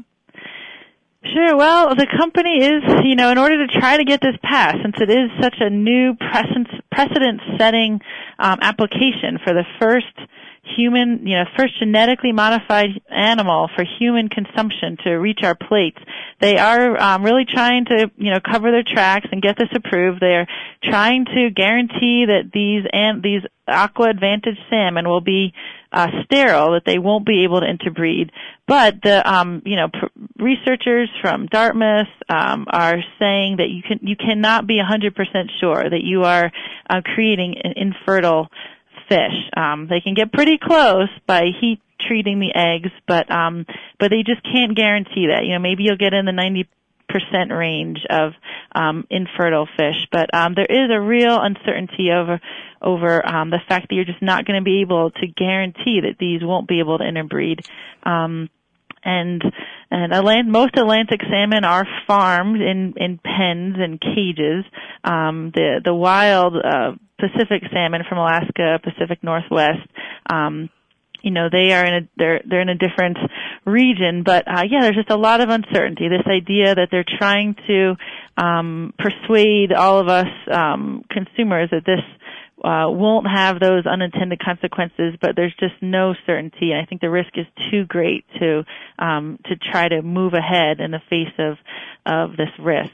Speaker 11: Sure. Well, the company is, you know, in order to try to get this passed, since it is such a new precedent-setting um, application for the first human, you know, first genetically modified animal for human consumption to reach our plates, they are um, really trying to, you know, cover their tracks and get this approved. They're trying to guarantee that these and these Aqua Advantage salmon will be uh, sterile, that they won't be able to interbreed. But the, um, you know, pr- researchers from Dartmouth um, are saying that you can you cannot be one hundred percent sure that you are uh, creating an infertile fish. Um, they can get pretty close by heat treating the eggs, but um, but they just can't guarantee that. You know, maybe you'll get in the ninety percent range of um, infertile fish, but um, there is a real uncertainty over over um, the fact that you're just not going to be able to guarantee that these won't be able to interbreed. Um, and and Atlant- most Atlantic salmon are farmed in in pens and cages. Um, the the wild uh, Pacific salmon from Alaska, Pacific Northwest, um, you know, they are in a they're they're in a different region, but uh, yeah, there's just a lot of uncertainty. This idea that they're trying to um, persuade all of us um, consumers that this uh, won't have those unintended consequences, but there's just no certainty. And I think the risk is too great to um, to try to move ahead in the face of of this risk.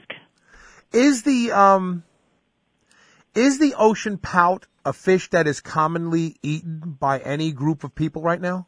Speaker 2: Is the um is the ocean pout a fish that is commonly eaten by any group of people right now?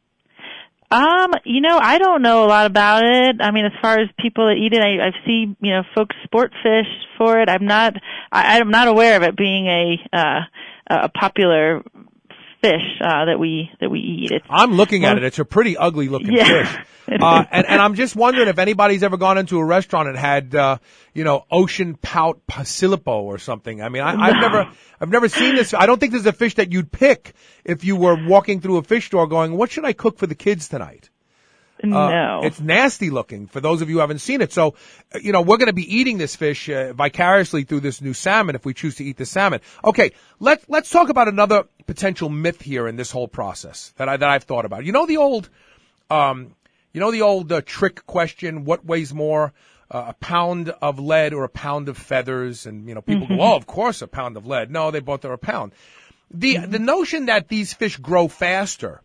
Speaker 11: Um, you know, I don't know a lot about it. I mean, as far as people that eat it, I, I've seen, you know, folks sport fish for it. I'm not, I, I'm not aware of it being a, uh, a popular fish, uh, that we, that we eat. It's
Speaker 2: I'm looking
Speaker 11: most,
Speaker 2: at it. It's a pretty ugly looking
Speaker 11: yeah,
Speaker 2: fish. Uh, and, and I'm just wondering if anybody's ever gone into a restaurant and had, uh, you know, ocean pout pasilipo or something. I mean, I, I've
Speaker 11: no.
Speaker 2: never, I've never seen this. I don't think there's a fish that you'd pick if you were walking through a fish store going, what should I cook for the kids tonight?
Speaker 11: No.
Speaker 2: Uh, it's nasty looking for those of you who haven't seen it. So, you know, we're going to be eating this fish uh, vicariously through this new salmon if we choose to eat the salmon. Okay, let, let's talk about another potential myth here in this whole process that I, that I've thought about. You know the old, um, you know the old uh, trick question, what weighs more, uh, a pound of lead or a pound of feathers? And, you know, people
Speaker 11: mm-hmm.
Speaker 2: go, oh, of course a pound of lead. No, they both are a pound. The,
Speaker 11: mm-hmm.
Speaker 2: the notion that these fish grow faster,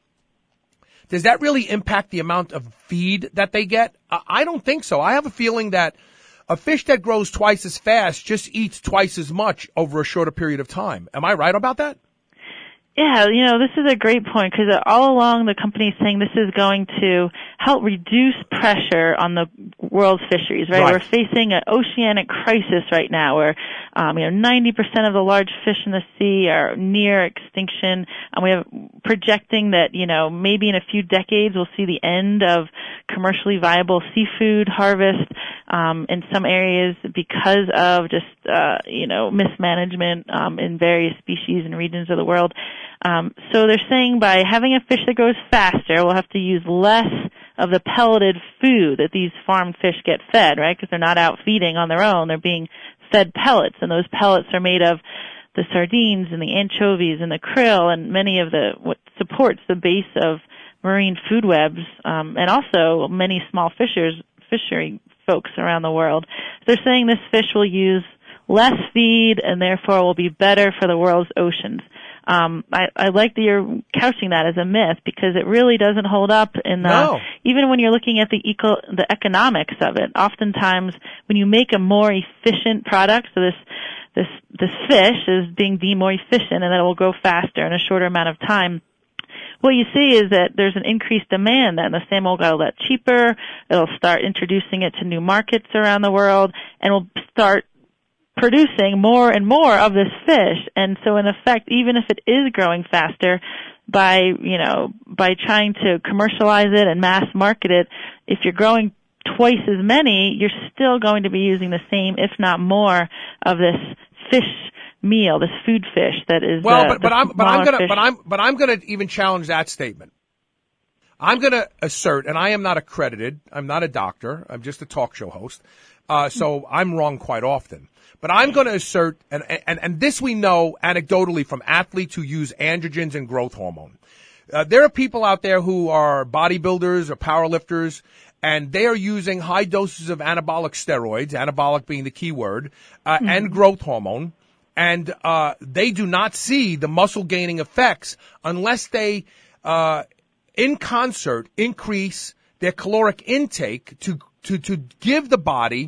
Speaker 2: does that really impact the amount of feed that they get? I don't think so. I have a feeling that a fish that grows twice as fast just eats twice as much over a shorter period of time. Am I right about that?
Speaker 11: Yeah, you know, this is a great point because all along the company is saying this is going to help reduce pressure on the world's fisheries, right?
Speaker 2: Right.
Speaker 11: We're facing an oceanic crisis right now where, um, you know, ninety percent of the large fish in the sea are near extinction. And we have projecting that, you know, maybe in a few decades we'll see the end of commercially viable seafood harvest, um, in some areas because of just, uh, you know, mismanagement, um, in various species and regions of the world. Um, so they're saying by having a fish that grows faster, we'll have to use less of the pelleted food that these farmed fish get fed, right? Because they're not out feeding on their own. They're being fed pellets, and those pellets are made of the sardines and the anchovies and the krill and many of the, what supports the base of marine food webs, um, and also many small fishers, fishery folks around the world. They're saying this fish will use less feed and therefore will be better for the world's oceans. Um, I, I like that you're couching that as a myth because it really doesn't hold up in the,
Speaker 2: no.
Speaker 11: even when you're looking at the eco, the economics of it. Oftentimes when you make a more efficient product, so this, this, this fish is being deemed more efficient and that it will grow faster in a shorter amount of time. What you see is that there's an increased demand and the salmon will get a lot cheaper. It'll start introducing it to new markets around the world and will start producing more and more of this fish. And so in effect, even if it is growing faster, by, you know, by trying to commercialize it and mass market it, if you're growing twice as many, you're still going to be using the same, if not more, of this fish meal, this food fish that is
Speaker 2: well,
Speaker 11: the,
Speaker 2: but but
Speaker 11: the
Speaker 2: I'm but I'm gonna
Speaker 11: fish.
Speaker 2: but I'm but I'm gonna even challenge that statement. I'm gonna assert, and I am not accredited. I'm not a doctor. I'm just a talk show host. Uh, so I'm wrong quite often. But I'm going to assert, and, and and this we know anecdotally from athletes who use androgens and growth hormone. Uh, there are people out there who are bodybuilders or powerlifters, and they are using high doses of anabolic steroids, anabolic being the key word, uh, mm-hmm. and growth hormone. And uh, they do not see the muscle-gaining effects unless they, uh, in concert, increase their caloric intake to, to, to give the body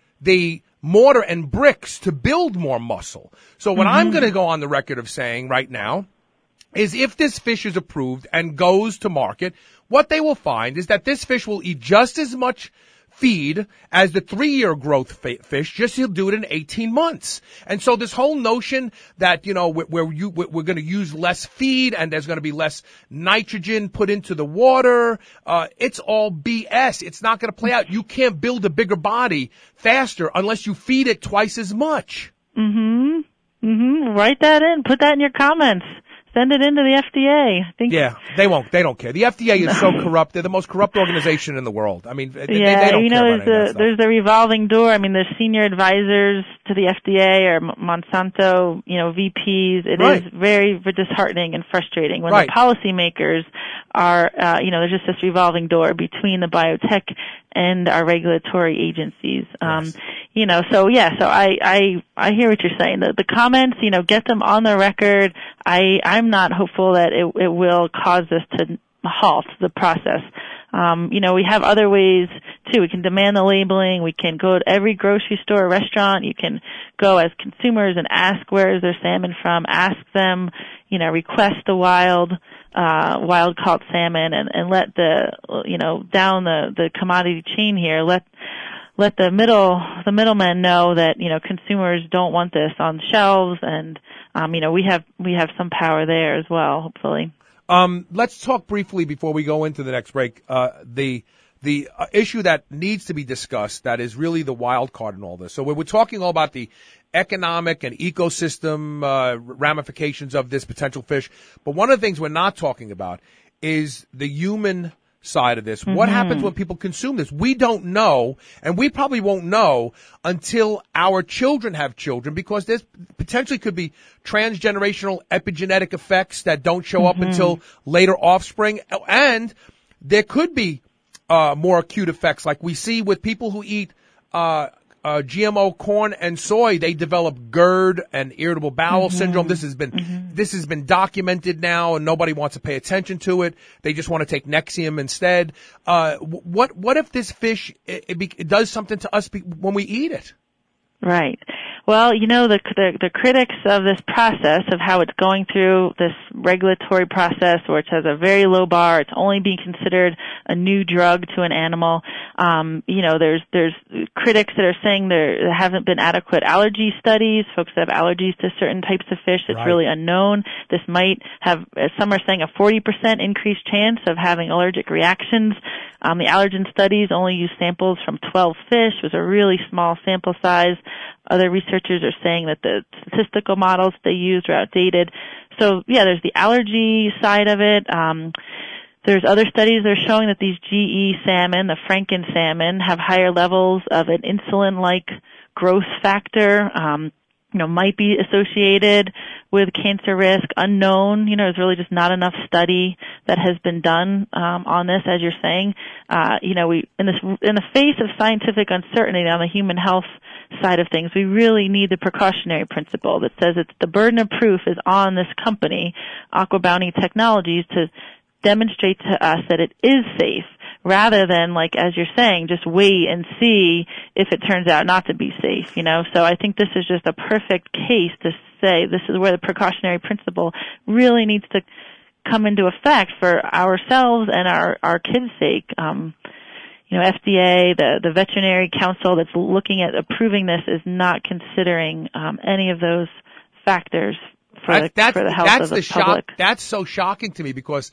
Speaker 2: the mortar and bricks to build more muscle. So what mm-hmm. I'm going to go on the record of saying right now is if this fish is approved and goes to market, what they will find is that this fish will eat just as much feed as the three-year growth fish, just he'll do it in eighteen months. And so this whole notion that, you know, where you, we're going to use less feed and there's going to be less nitrogen put into the water, uh, it's all B S. It's not going to play out. You can't build a bigger body faster unless you feed it twice as much.
Speaker 11: Mm-hmm. Mm-hmm. Write that in. Put that in your comments. Send it into the F D A. I think
Speaker 2: yeah, they won't. They don't care. The F D A is so corrupt. They're the most corrupt organization in the world. I mean, they,
Speaker 11: yeah,
Speaker 2: they don't
Speaker 11: you know,
Speaker 2: care about
Speaker 11: there's
Speaker 2: any
Speaker 11: the
Speaker 2: of that
Speaker 11: there's the revolving door. I mean, there's senior advisors to the F D A or Monsanto, you know, V Ps. It
Speaker 2: right.
Speaker 11: is very disheartening and frustrating when
Speaker 2: right.
Speaker 11: the policymakers are, uh, you know, there's just this revolving door between the biotech and our regulatory agencies. Um,
Speaker 2: yes.
Speaker 11: You know, so yeah, so I, I, I hear what you're saying. The, the comments, you know, get them on the record. I, I'm not hopeful that it, it will cause us to halt the process. Um, you know, we have other ways too. We can demand the labeling. We can go to every grocery store or restaurant. You can go as consumers and ask where is their salmon from. Ask them, you know, request the wild, uh, wild caught salmon and, and let the, you know, down the, the commodity chain here, let, let the middle, the middlemen know that, you know, consumers don't want this on shelves and, um, you know, we have, we have some power there as well, hopefully.
Speaker 2: Um, let's talk briefly before we go into the next break, uh, the, the uh, issue that needs to be discussed that is really the wild card in all this. So we're talking all about the economic and ecosystem, uh, ramifications of this potential fish. But one of the things we're not talking about is the human side of this. Mm-hmm. What happens when people consume this? We don't know, and we probably won't know until our children have children, because there's potentially could be transgenerational epigenetic effects that don't show mm-hmm. up until later offspring, and there could be uh more acute effects like we see with people who eat uh Uh, G M O corn and soy. They develop GERD and irritable bowel
Speaker 11: mm-hmm.
Speaker 2: syndrome. This has been mm-hmm. this has been documented now, and nobody wants to pay attention to it. They just want to take Nexium instead. Uh, what what if this fish it, it, be, it does something to us be, when we eat it?
Speaker 11: Right. Well, you know, the, the the critics of this process, of how it's going through this regulatory process, where it has a very low bar, it's only being considered a new drug to an animal. Um, you know, there's there's critics that are saying there haven't been adequate allergy studies. Folks that have allergies to certain types of fish, it's
Speaker 2: right. really
Speaker 11: unknown. This might have, some are saying, a forty percent increased chance of having allergic reactions. Um, the allergen studies only use samples from twelve fish. It was a really small sample size. Other researchers are saying that the statistical models they used are outdated. So, yeah, there's the allergy side of it. Um, there's other studies that are showing that these G E salmon, the Franken salmon, have higher levels of an insulin-like growth factor. Um, you know, might be associated with cancer risk, unknown. You know, there's really just not enough study that has been done um, on this, as you're saying. Uh, you know, we in this in the face of scientific uncertainty on the human health side of things, we really need the precautionary principle that says it's the burden of proof is on this company, AquaBounty Technologies, to demonstrate to us that it is safe, rather than, like, as you're saying, just wait and see if it turns out not to be safe, you know. So I think this is just a perfect case to say this is where the precautionary principle really needs to come into effect for ourselves and our, our kids' sake. Um, you know, F D A, the, the veterinary council that's looking at approving this is not considering um, any of those factors for,
Speaker 2: that,
Speaker 11: the, for the health
Speaker 2: that's
Speaker 11: of the,
Speaker 2: the
Speaker 11: public.
Speaker 2: Shock, that's so shocking to me, because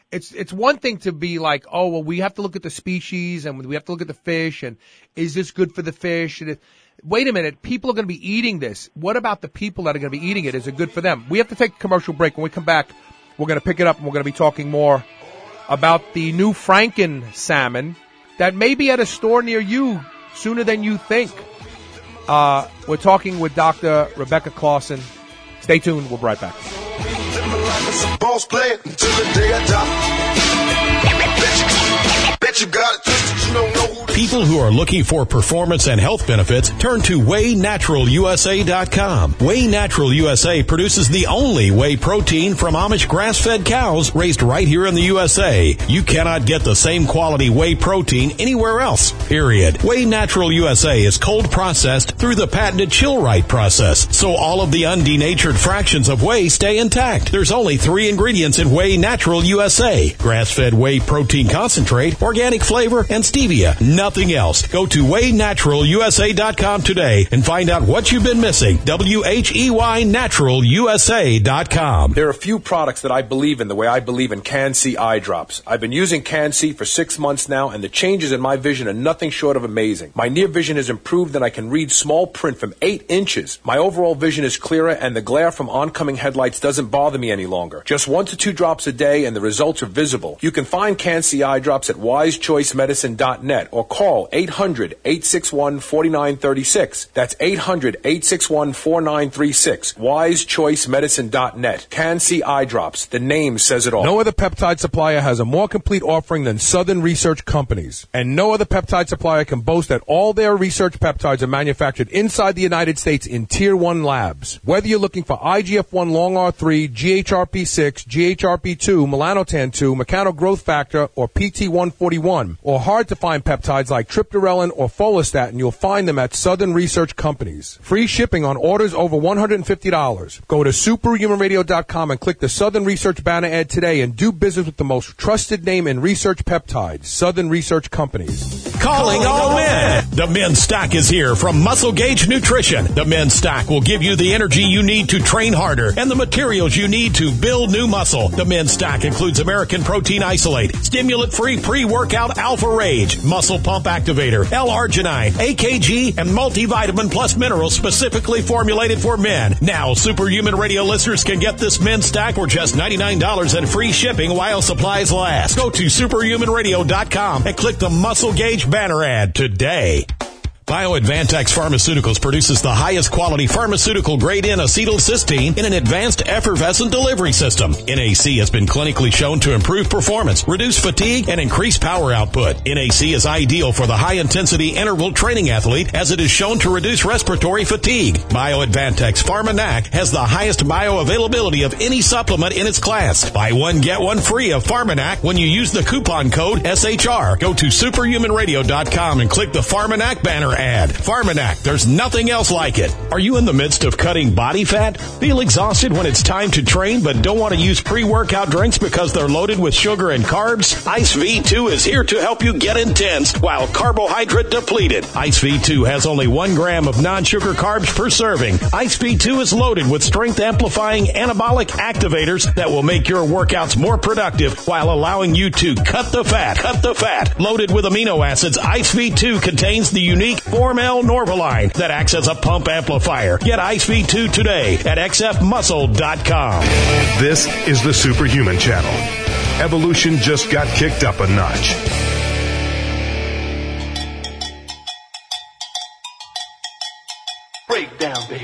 Speaker 2: it's it's one thing to be like, oh, well, we have to look at the species and we have to look at the fish and is this good for the fish? And it, wait a minute, people are going to be eating this. What about the people that are going to be eating it? Is it good for them? We have to take a commercial break. When we come back, we're going to pick it up and we're going to be talking more about the new Franken salmon that may be at a store near you sooner than you think. Uh, we're talking with Doctor Rebecca Clausen. Stay tuned. We'll be right back.
Speaker 12: Boss play it until the day I die. Bet you got it twisted, you don't know who.
Speaker 5: People who are looking for performance and health benefits turn to Whey Natural U S A dot com. Whey Natural U S A produces the only whey protein from Amish grass-fed cows raised right here in the U S A. You cannot get the same quality whey protein anywhere else, period. Whey Natural U S A is cold processed through the patented chill-right process, so all of the undenatured fractions of whey stay intact. There's only three ingredients in Whey Natural U S A: grass-fed whey protein concentrate, organic flavor, and stevia. Nothing else. Go to Whey Natural U S A dot com today and find out what you've been missing. W H E Y Natural U S A dot com.
Speaker 10: There are a few products that I believe in the way I believe in Can-C eye drops. I've been using Can-C for six months now, and the changes in my vision are nothing short of amazing. My near vision has improved, and I can read small print from eight inches. My overall vision is clearer, and the glare from oncoming headlights doesn't bother me any longer. Just one to two drops a day, and the results are visible. You can find Can-C eye drops at wise choice medicine dot net or call eight hundred, eight six one, four nine three six. That's eight hundred, eight six one, four nine three six. wise choice medicine dot net. Can-C eye drops. The name says it all.
Speaker 2: No other peptide supplier has a more complete offering than Southern Research Companies. And no other peptide supplier can boast that all their research peptides are manufactured inside the United States in Tier one labs. Whether you're looking for I G F one long R three, G H R P six, G H R P two, melanotan two, mechano growth factor, or P T one forty-one, or hard to find peptides like triptorelin or follistatin, you'll find them at Southern Research Companies. Free shipping on orders over one hundred fifty dollars. Go to superhuman radio dot com and click the Southern Research banner ad today and do business with the most trusted name in research peptides, Southern Research Companies.
Speaker 5: Calling all men. The Men's Stock is here from Muscle Gauge Nutrition. The Men's Stock will give you the energy you need to train harder and the materials you need to build new muscle. The Men's Stock includes American Protein Isolate, stimulant-free pre-workout Alpha Rage, Muscle Pump Activator, L-Arginine, A K G, and multivitamin plus minerals specifically formulated for men. Now, Superhuman Radio listeners can get this Men's Stock for just ninety-nine dollars and free shipping while supplies last. Go to superhuman radio dot com and click the Muscle Gauge banner ad today. BioAdvantex Pharmaceuticals produces the highest quality pharmaceutical grade N acetylcysteine in an advanced effervescent delivery system. N A C has been clinically shown to improve performance, reduce fatigue, and increase power output. N A C is ideal for the high-intensity interval training athlete as it is shown to reduce respiratory fatigue. BioAdvantex PharmaNac has the highest bioavailability of any supplement in its class. Buy one, get one free of PharmaNac when you use the coupon code S H R. Go to superhuman radio dot com and click the PharmaNac banner ad. PharmaNac, there's nothing else like it. Are you in the midst of cutting body fat? Feel exhausted when it's time to train but don't want to use pre-workout drinks because they're loaded with sugar and carbs? Ice V two is here to help you get intense while carbohydrate depleted. Ice V two has only one gram of non-sugar carbs per serving. Ice V two is loaded with strength-amplifying anabolic activators that will make your workouts more productive while allowing you to cut the fat. Cut the fat. Loaded with amino acids, Ice V two contains the unique Formel Norvaline that acts as a pump amplifier. Get Ice V two today at x f muscle dot com.
Speaker 1: This is the Superhuman Channel. Evolution just got kicked up a notch.
Speaker 12: Break down, baby.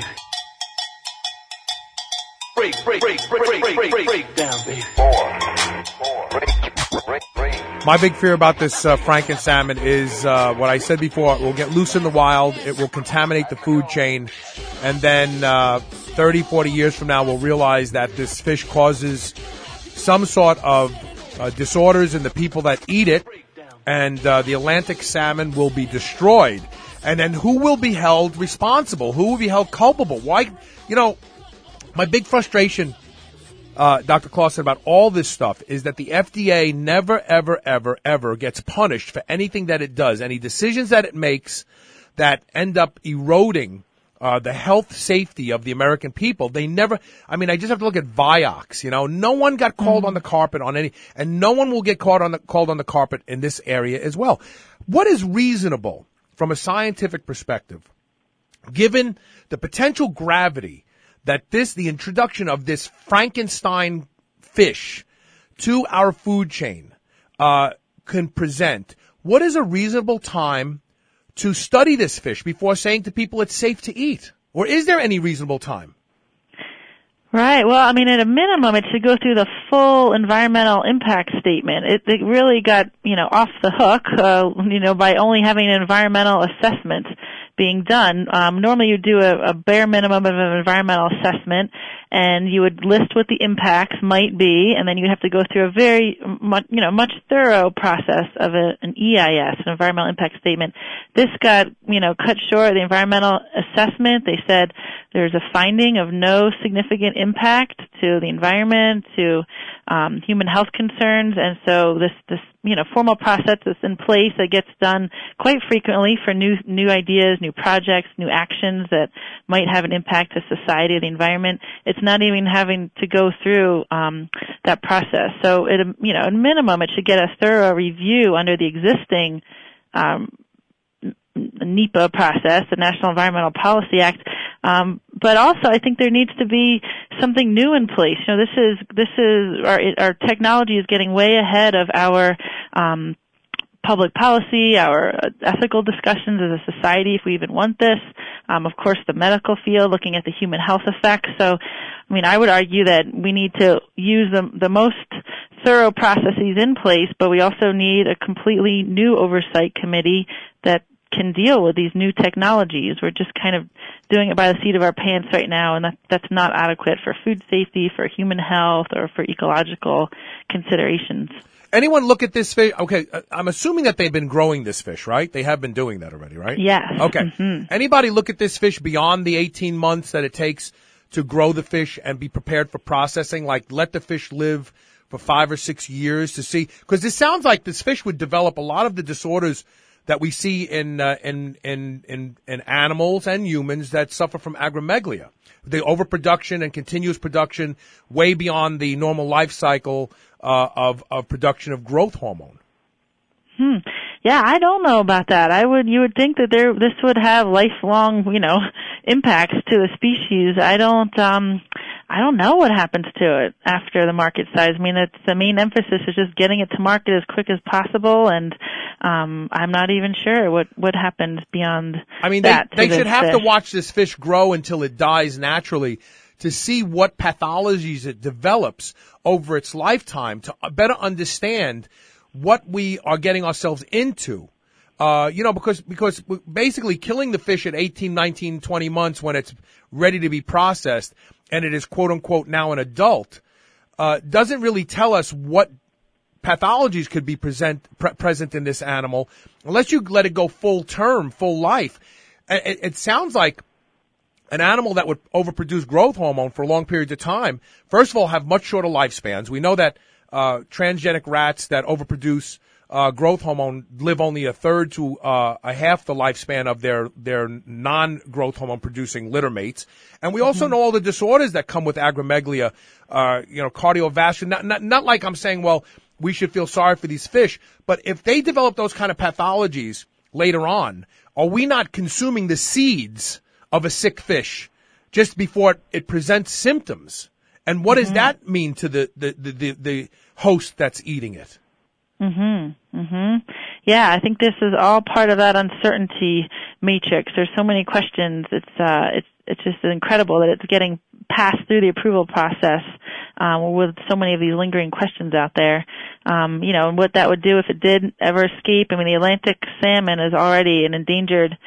Speaker 12: Break, break, break, break, break, break, break, break down, baby. Four, four, break, break, break.
Speaker 2: My big fear about this uh, Franken salmon is uh, what I said before. It will get loose in the wild. It will contaminate the food chain. And then uh, thirty, forty years from now, we'll realize that this fish causes some sort of uh, disorders in the people that eat it. And uh, the Atlantic salmon will be destroyed. And then who will be held responsible? Who will be held culpable? Why? You know, my big frustration, Uh, Doctor Clausen, about all this stuff is that the F D A never, ever, ever, ever gets punished for anything that it does, any decisions that it makes that end up eroding uh, the health safety of the American people. They never, I mean, I just have to look at Vioxx, you know, no one got called mm. on the carpet on any, and no one will get caught on the, called on the carpet in this area as well. What is reasonable from a scientific perspective, given the potential gravity that this, the introduction of this Frankenstein fish to our food chain, uh, can present? What is a reasonable time to study this fish before saying to people it's safe to eat? Or is there any reasonable time?
Speaker 11: Right. Well, I mean, at a minimum, it should go through the full environmental impact statement. It, it really got, you know, off the hook, uh, you know, by only having an environmental assessment being done. Um, normally you do a, a bare minimum of an environmental assessment, and you would list what the impacts might be, and then you have to go through a very, much, you know, much thorough process of a, an E I S, an environmental impact statement. This got, you know, cut short. The environmental assessment, they said there's a finding of no significant impact to the environment, to um, human health concerns, and so this, this, you know, formal process that's in place that gets done quite frequently for new, new ideas, new projects, new actions that might have an impact to society or the environment. It's not even having to go through um, that process. So, at a, you know, at minimum, it should get a thorough review under the existing um, NEPA process, the National Environmental Policy Act. Um, but also, I think there needs to be something new in place. You know, this is this is our our technology is getting way ahead of our um, public policy, our ethical discussions as a society, if we even want this. Um, of course, the medical field, looking at the human health effects. So, I mean, I would argue that we need to use the, the most thorough processes in place, but we also need a completely new oversight committee that can deal with these new technologies. We're just kind of doing it by the seat of our pants right now, and that, that's not adequate for food safety, for human health, or for ecological considerations.
Speaker 2: Anyone look at this fish? Okay, I'm assuming that they've been growing this fish, right? They have been doing that already, right?
Speaker 11: Yes.
Speaker 2: Okay.
Speaker 11: Mm-hmm.
Speaker 2: Anybody look at this fish beyond the eighteen months that it takes to grow the fish and be prepared for processing? Like, let the fish live for five or six years to see? Because this sounds like this fish would develop a lot of the disorders that we see in, uh, in, in, in, in animals and humans that suffer from acromegalia. The overproduction and continuous production way beyond the normal life cycle, uh, of, of production of growth hormone.
Speaker 11: Hmm. Yeah, I don't know about that. I would, you would think that there, this would have lifelong, you know, impacts to the species. I don't, um, I don't know what happens to it after the market size. I mean, it's, the main emphasis is just getting it to market as quick as possible, and um, I'm not even sure what, what happens beyond
Speaker 2: I mean,
Speaker 11: that.
Speaker 2: they, they should have
Speaker 11: fish.
Speaker 2: to watch this fish grow until it dies naturally to see what pathologies it develops over its lifetime to better understand what we are getting ourselves into. Uh, you know, because, because basically killing the fish at eighteen, nineteen, twenty months when it's ready to be processed and it is quote unquote now an adult, uh, doesn't really tell us what pathologies could be present, pre- present in this animal unless you let it go full term, full life. It, it sounds like an animal that would overproduce growth hormone for long periods of time, first of all, have much shorter lifespans. We know that uh, transgenic rats that overproduce uh, growth hormone live only a third to uh, a half the lifespan of their their non-growth hormone producing litter mates. And we also mm-hmm. know all the disorders that come with acromegalia, uh, you know, cardiovascular. Not, not, not like I'm saying, well, we should feel sorry for these fish, but if they develop those kind of pathologies later on, are we not consuming the seeds of a sick fish just before it, it presents symptoms? And what mm-hmm. does that mean to the, the, the, the, the host that's eating it?
Speaker 11: Mm-hmm. Mm-hmm. Yeah, I think this is all part of that uncertainty matrix. There's so many questions. It's, uh, it's, it's just incredible that it's getting passed through the approval process, um, with so many of these lingering questions out there. Um, you know, and what that would do if it did ever escape. I mean, the Atlantic salmon is already an endangered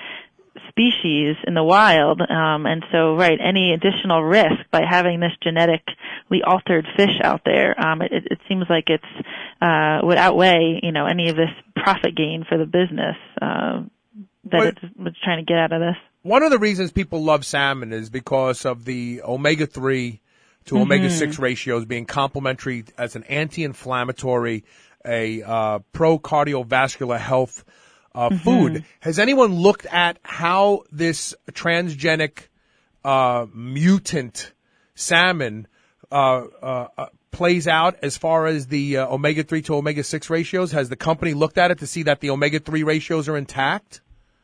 Speaker 11: species in the wild, um, and so, right, any additional risk by having this genetically altered fish out there, um, it, it seems like it's uh, would outweigh, you know, any of this profit gain for the business uh, that it's, it's trying to get out of this.
Speaker 2: One of the reasons people love salmon is because of the omega three to mm-hmm. omega six ratios being complementary as an anti-inflammatory, a uh, pro-cardiovascular health uh,
Speaker 11: Mm-hmm.
Speaker 2: food. Has anyone looked at how this transgenic uh, mutant salmon uh, uh, uh, plays out as far as the uh, omega three to omega six ratios? Has the company looked at it to see that the omega three ratios are intact?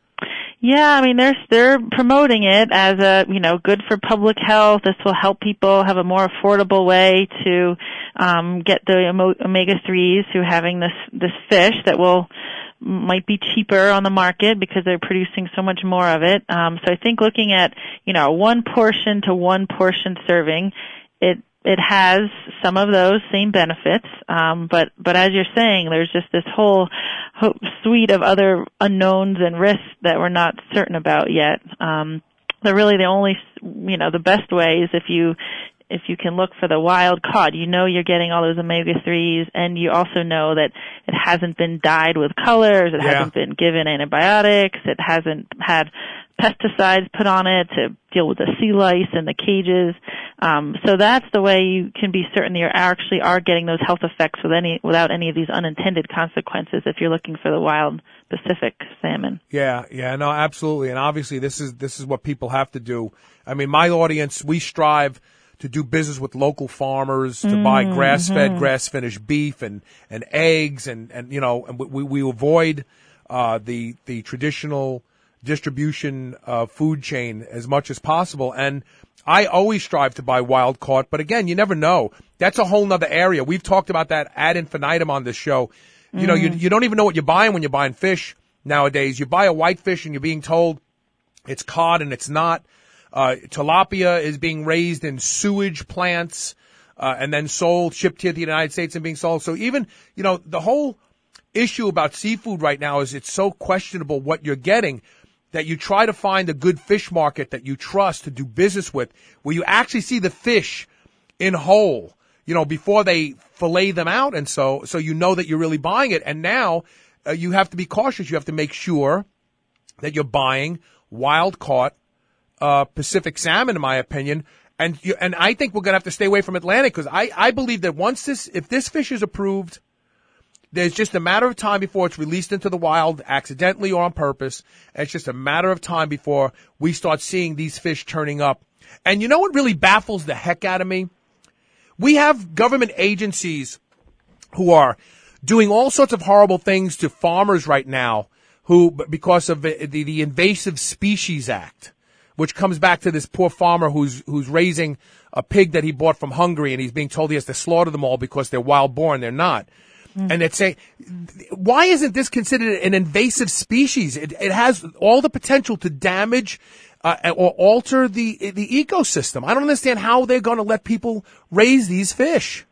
Speaker 11: Yeah, I mean, they're they're promoting it as a, you know, good for public health. This will help people have a more affordable way to um, get the omega threes through having this this fish that will might be cheaper on the market because they're producing so much more of it. Um, so I think looking at, you know, one portion to one portion serving, it it has some of those same benefits, um, but but as you're saying, there's just this whole ho- suite of other unknowns and risks that we're not certain about yet. Um, but really, the only, you know, the best way is if you if you can look for the wild caught. You know you're getting all those omega threes, and you also know that it hasn't been dyed with colors, it
Speaker 2: Yeah.
Speaker 11: hasn't been given antibiotics, it hasn't had pesticides put on it to deal with the sea lice and the cages. Um, so that's the way you can be certain that you actually are getting those health effects with any, without any of these unintended consequences if you're looking for the wild Pacific salmon.
Speaker 2: Yeah, yeah, no, absolutely. And obviously this is this is what people have to do. I mean, my audience, we strive to do business with local farmers, to mm, buy grass-fed, mm-hmm. grass-finished beef and, and eggs, and, and you know, and we, we avoid uh, the the traditional distribution uh, food chain as much as possible. And I always strive to buy wild caught, but again, you never know. That's a whole nother area. We've talked about that ad infinitum on this show. You mm. know, you you don't even know what you're buying when you're buying fish nowadays. You buy a white fish and you're being told it's cod and it's not. Uh, tilapia is being raised in sewage plants, uh, and then sold, shipped here to the United States and being sold. So even, you know, the whole issue about seafood right now is it's so questionable what you're getting that you try to find a good fish market that you trust to do business with, where you actually see the fish in whole, you know, before they fillet them out. And so, so you know that you're really buying it. And now uh, you have to be cautious. You have to make sure that you're buying wild caught Uh, Pacific salmon, in my opinion, and you, and I think we're going to have to stay away from Atlantic because I, I believe that once this, if this fish is approved, there's just a matter of time before it's released into the wild, accidentally or on purpose. And it's just a matter of time before we start seeing these fish turning up. And you know what really baffles the heck out of me? We have government agencies who are doing all sorts of horrible things to farmers right now, who because of the, the, the Invasive Species Act, which comes back to this poor farmer who's who's raising a pig that he bought from Hungary, and he's being told he has to slaughter them all because they're wild boar, they're not. Mm. And it's saying, why isn't this considered an invasive species? It, it has all the potential to damage uh, or alter the the ecosystem. I don't understand how they're going to let people raise these fish.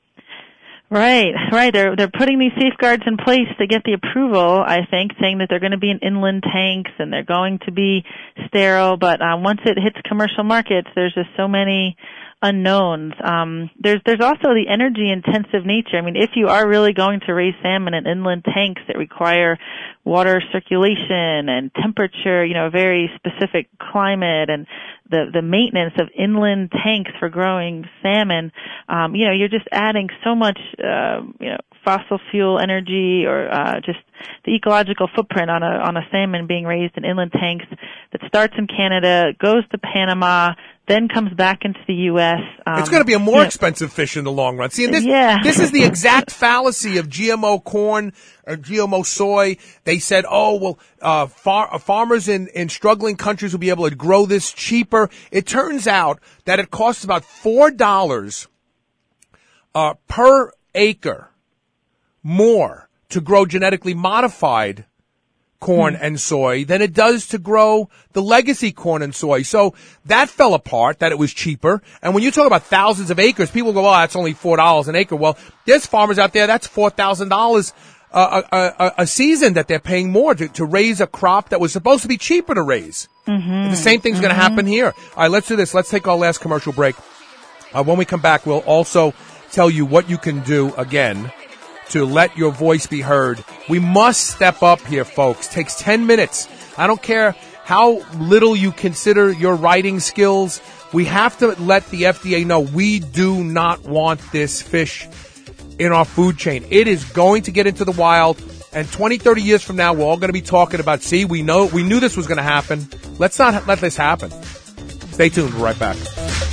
Speaker 11: Right, right. They're they're putting these safeguards in place to get the approval, I think, saying that they're going to be in inland tanks and they're going to be sterile. But um, once it hits commercial markets, there's just so many unknowns. Um, there's there's also the energy intensive nature. I mean, if you are really going to raise salmon in inland tanks that require water circulation and temperature, you know, a very specific climate, and the the maintenance of inland tanks for growing salmon, um, you know, you're just adding so much, uh, you know, fossil fuel energy, or uh, just the ecological footprint on a on a salmon being raised in inland tanks that starts in Canada, goes to Panama, then comes back into the U S. Um,
Speaker 2: it's going to be a more
Speaker 11: you know,
Speaker 2: expensive fish in the long run. See, and this,
Speaker 11: yeah.
Speaker 2: this is the exact fallacy of G M O corn or G M O soy. They said, oh, well, uh, far, farmers in, in struggling countries will be able to grow this cheaper. It turns out that it costs about four dollars uh, per acre more to grow genetically modified corn hmm. and soy than it does to grow the legacy corn and soy. So that fell apart, that it was cheaper. And when you talk about thousands of acres, people go, oh, that's only four dollars an acre. Well, there's farmers out there, that's four thousand dollars a, a, a season that they're paying more to, to raise a crop that was supposed to be cheaper to raise.
Speaker 11: Mm-hmm.
Speaker 2: The same thing's mm-hmm. going to happen here. All right, let's do this. Let's take our last commercial break. Uh, when we come back, we'll also tell you what you can do again to let your voice be heard. We must step up here, folks. It takes ten minutes. I don't care how little you consider your writing skills. We have to let the F D A know we do not want this fish in our food chain. It is going to get into the wild, And twenty, thirty years from now, we're all going to be talking about, see, we know, we knew this was going to happen. Let's not let this happen. Stay tuned. We're right back.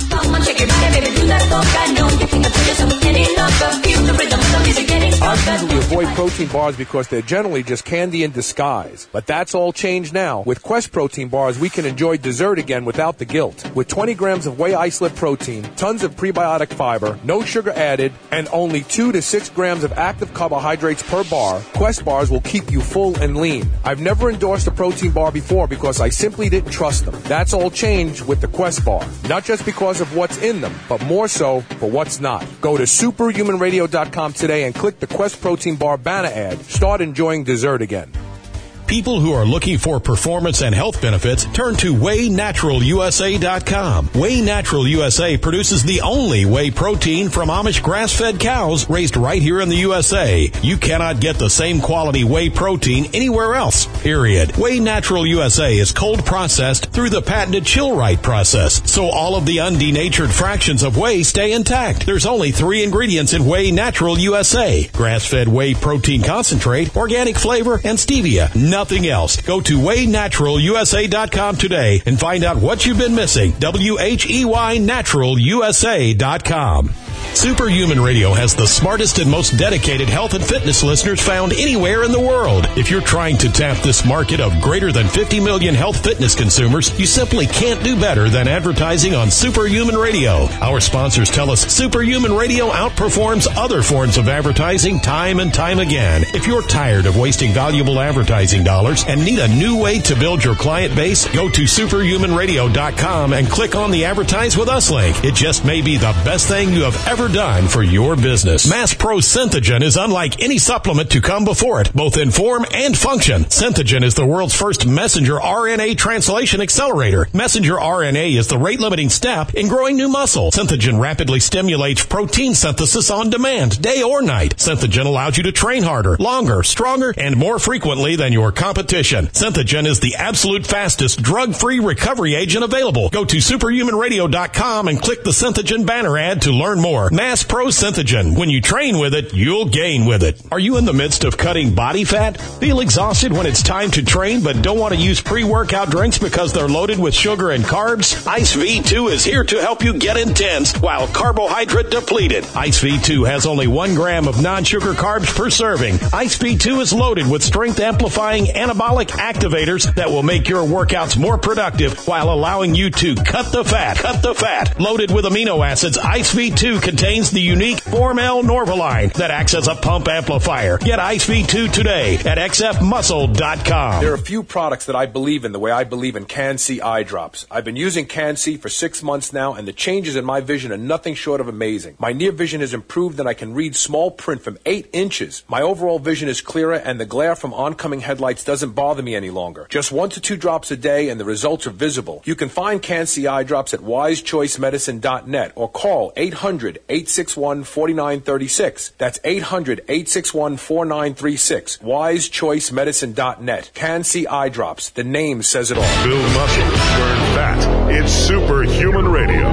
Speaker 2: I usually avoid protein bars because they're generally just candy in disguise. But that's all changed now. With Quest protein bars, we can enjoy dessert again without the guilt. With twenty grams of whey isolate protein, tons of prebiotic fiber, no sugar added, and only two to six grams of active carbohydrates per bar, Quest bars will keep you full and lean. I've never endorsed a protein bar before because I simply didn't trust them. That's all changed with the Quest bar. Not just because of what's in them, but more so for what's not. Go to superhuman radio dot com today and click the Quest protein bar banner ad. Start enjoying dessert again.
Speaker 5: People who are looking for performance and health benefits turn to whey natural U S A dot com. Whey Natural U S A produces the only whey protein from Amish grass-fed cows raised right here in the U S A. You cannot get the same quality whey protein anywhere else, period. Whey Natural U S A is cold processed through the patented chill-right process, so all of the undenatured fractions of whey stay intact. There's only three ingredients in Whey Natural U S A: grass-fed whey protein concentrate, organic flavor, and stevia. Nothing else. Go to whey natural U S A dot com today and find out what you've been missing. W H E Y natural U S A dot com. Superhuman Radio has the smartest and most dedicated health and fitness listeners found anywhere in the world. If you're trying to tap this market of greater than fifty million health fitness consumers, you simply can't do better than advertising on Superhuman Radio. Our sponsors tell us Superhuman Radio outperforms other forms of advertising time and time again. If you're tired of wasting valuable advertising dollars and need a new way to build your client base, go to superhuman radio dot com and click on the Advertise With Us link. It just may be the best thing you have ever done for your business. Mass Pro Synthogen is unlike any supplement to come before it, both in form and function. Synthogen is the world's first messenger R N A translation accelerator. Messenger R N A is the rate-limiting step in growing new muscle. Synthogen rapidly stimulates protein synthesis on demand, day or night. Synthogen allows you to train harder, longer, stronger, and more frequently than your competition. Synthogen is the absolute fastest drug-free recovery agent available. Go to superhuman radio dot com and click the Synthogen banner ad to learn more. Mass Pro Synthogen. When you train with it, you'll gain with it. Are you in the midst of cutting body fat? Feel exhausted when it's time to train but don't want to use pre-workout drinks because they're loaded with sugar and carbs? Ice V two is here to help you get intense while carbohydrate depleted. Ice V two has only one gram of non-sugar carbs per serving. Ice V two is loaded with strength-amplifying anabolic activators that will make your workouts more productive while allowing you to cut the fat. Cut the fat. Loaded with amino acids, Ice V two contains the unique Formel Norvaline that acts as a pump amplifier. Get Ice V two today at x f muscle dot com.
Speaker 10: There are a few products that I believe in the way I believe in Can-C eye drops. I've been using Can-C for six months now, and the changes in my vision are nothing short of amazing. My near vision has improved, and I can read small print from eight inches. My overall vision is clearer, and the glare from oncoming headlights doesn't bother me any longer. Just one to two drops a day, and the results are visible. You can find Can-C eye drops at wise choice medicine dot net or call eight hundred, eight six one, four nine three six. That's eight hundred, eight six one, four nine three six. wise choice medicine dot net. Can-C eye drops. The name says it all.
Speaker 1: Build muscle, burn fat. It's Superhuman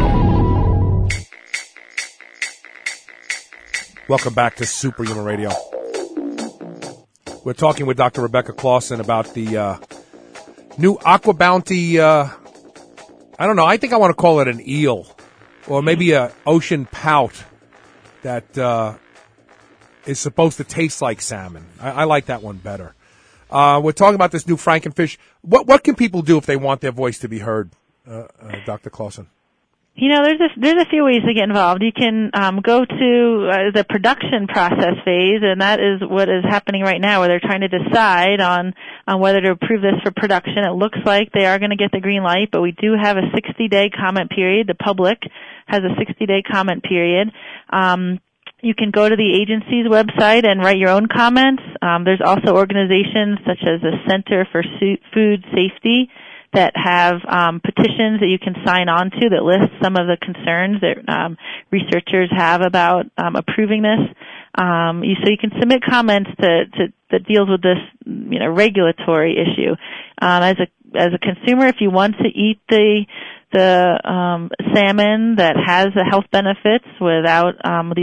Speaker 1: Radio.
Speaker 2: Welcome back to Superhuman Radio. We're talking with Doctor Rebecca Clausen about the uh, new Aqua Bounty, uh, I don't know, I think I want to call it an eel, or maybe a ocean pout that uh, is supposed to taste like salmon. I, I like that one better. Uh, we're talking about this new Frankenfish. What what can people do if they want their voice to be heard, uh, uh, Doctor Clausen?
Speaker 11: You know, there's a, there's a few ways to get involved. You can um, go to uh, the production process phase, and that is what is happening right now, where they're trying to decide on, on whether to approve this for production. It looks like they are going to get the green light, but we do have a sixty-day comment period. The public has a sixty-day comment period. Um, you can go to the agency's website and write your own comments. Um, there's also organizations such as the Center for Food Safety that have um, petitions that you can sign on to that list some of the concerns that um, researchers have about um, approving this. Um, you, so you can submit comments to, to that deals with this, you know, regulatory issue. Um, as a as a consumer, if you want to eat the the um, salmon that has the health benefits without um, these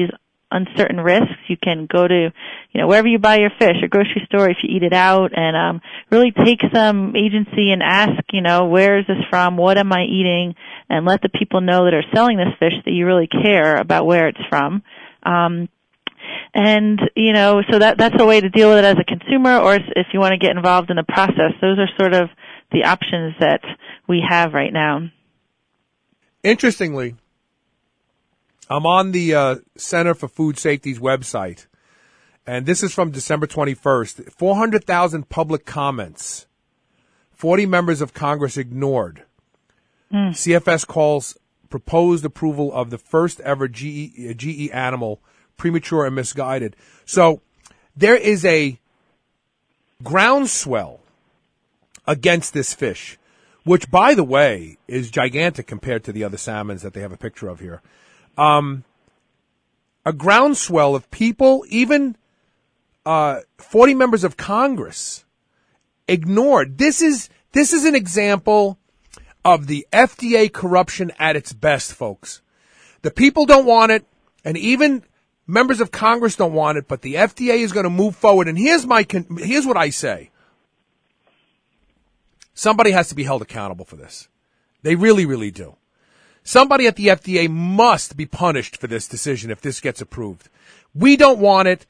Speaker 11: uncertain risks, you can go to, you know, wherever you buy your fish, or grocery store if you eat it out, and um, really take some agency and ask, you know, where is this from? What am I eating? And let the people know that are selling this fish that you really care about where it's from. Um, and, you know, so that that's a way to deal with it as a consumer, or if you want to get involved in the process. Those are sort of the options that we have right now.
Speaker 2: Interestingly, I'm on the uh, Center for Food Safety's website, and this is from December twenty-first. four hundred thousand public comments. forty members of Congress ignored. Mm. C F S calls proposed approval of the first ever G E, G E animal premature and misguided. So there is a groundswell against this fish, which, by the way, is gigantic compared to the other salmons that they have a picture of here. Um, a groundswell of people, even uh, forty members of Congress, ignored. This is this is an example of the F D A corruption at its best, folks. The people don't want it, and even members of Congress don't want it, but the F D A is going to move forward. And here's my con- here's what I say. Somebody has to be held accountable for this. They really, really do. Somebody at the F D A must be punished for this decision if this gets approved. We don't want it.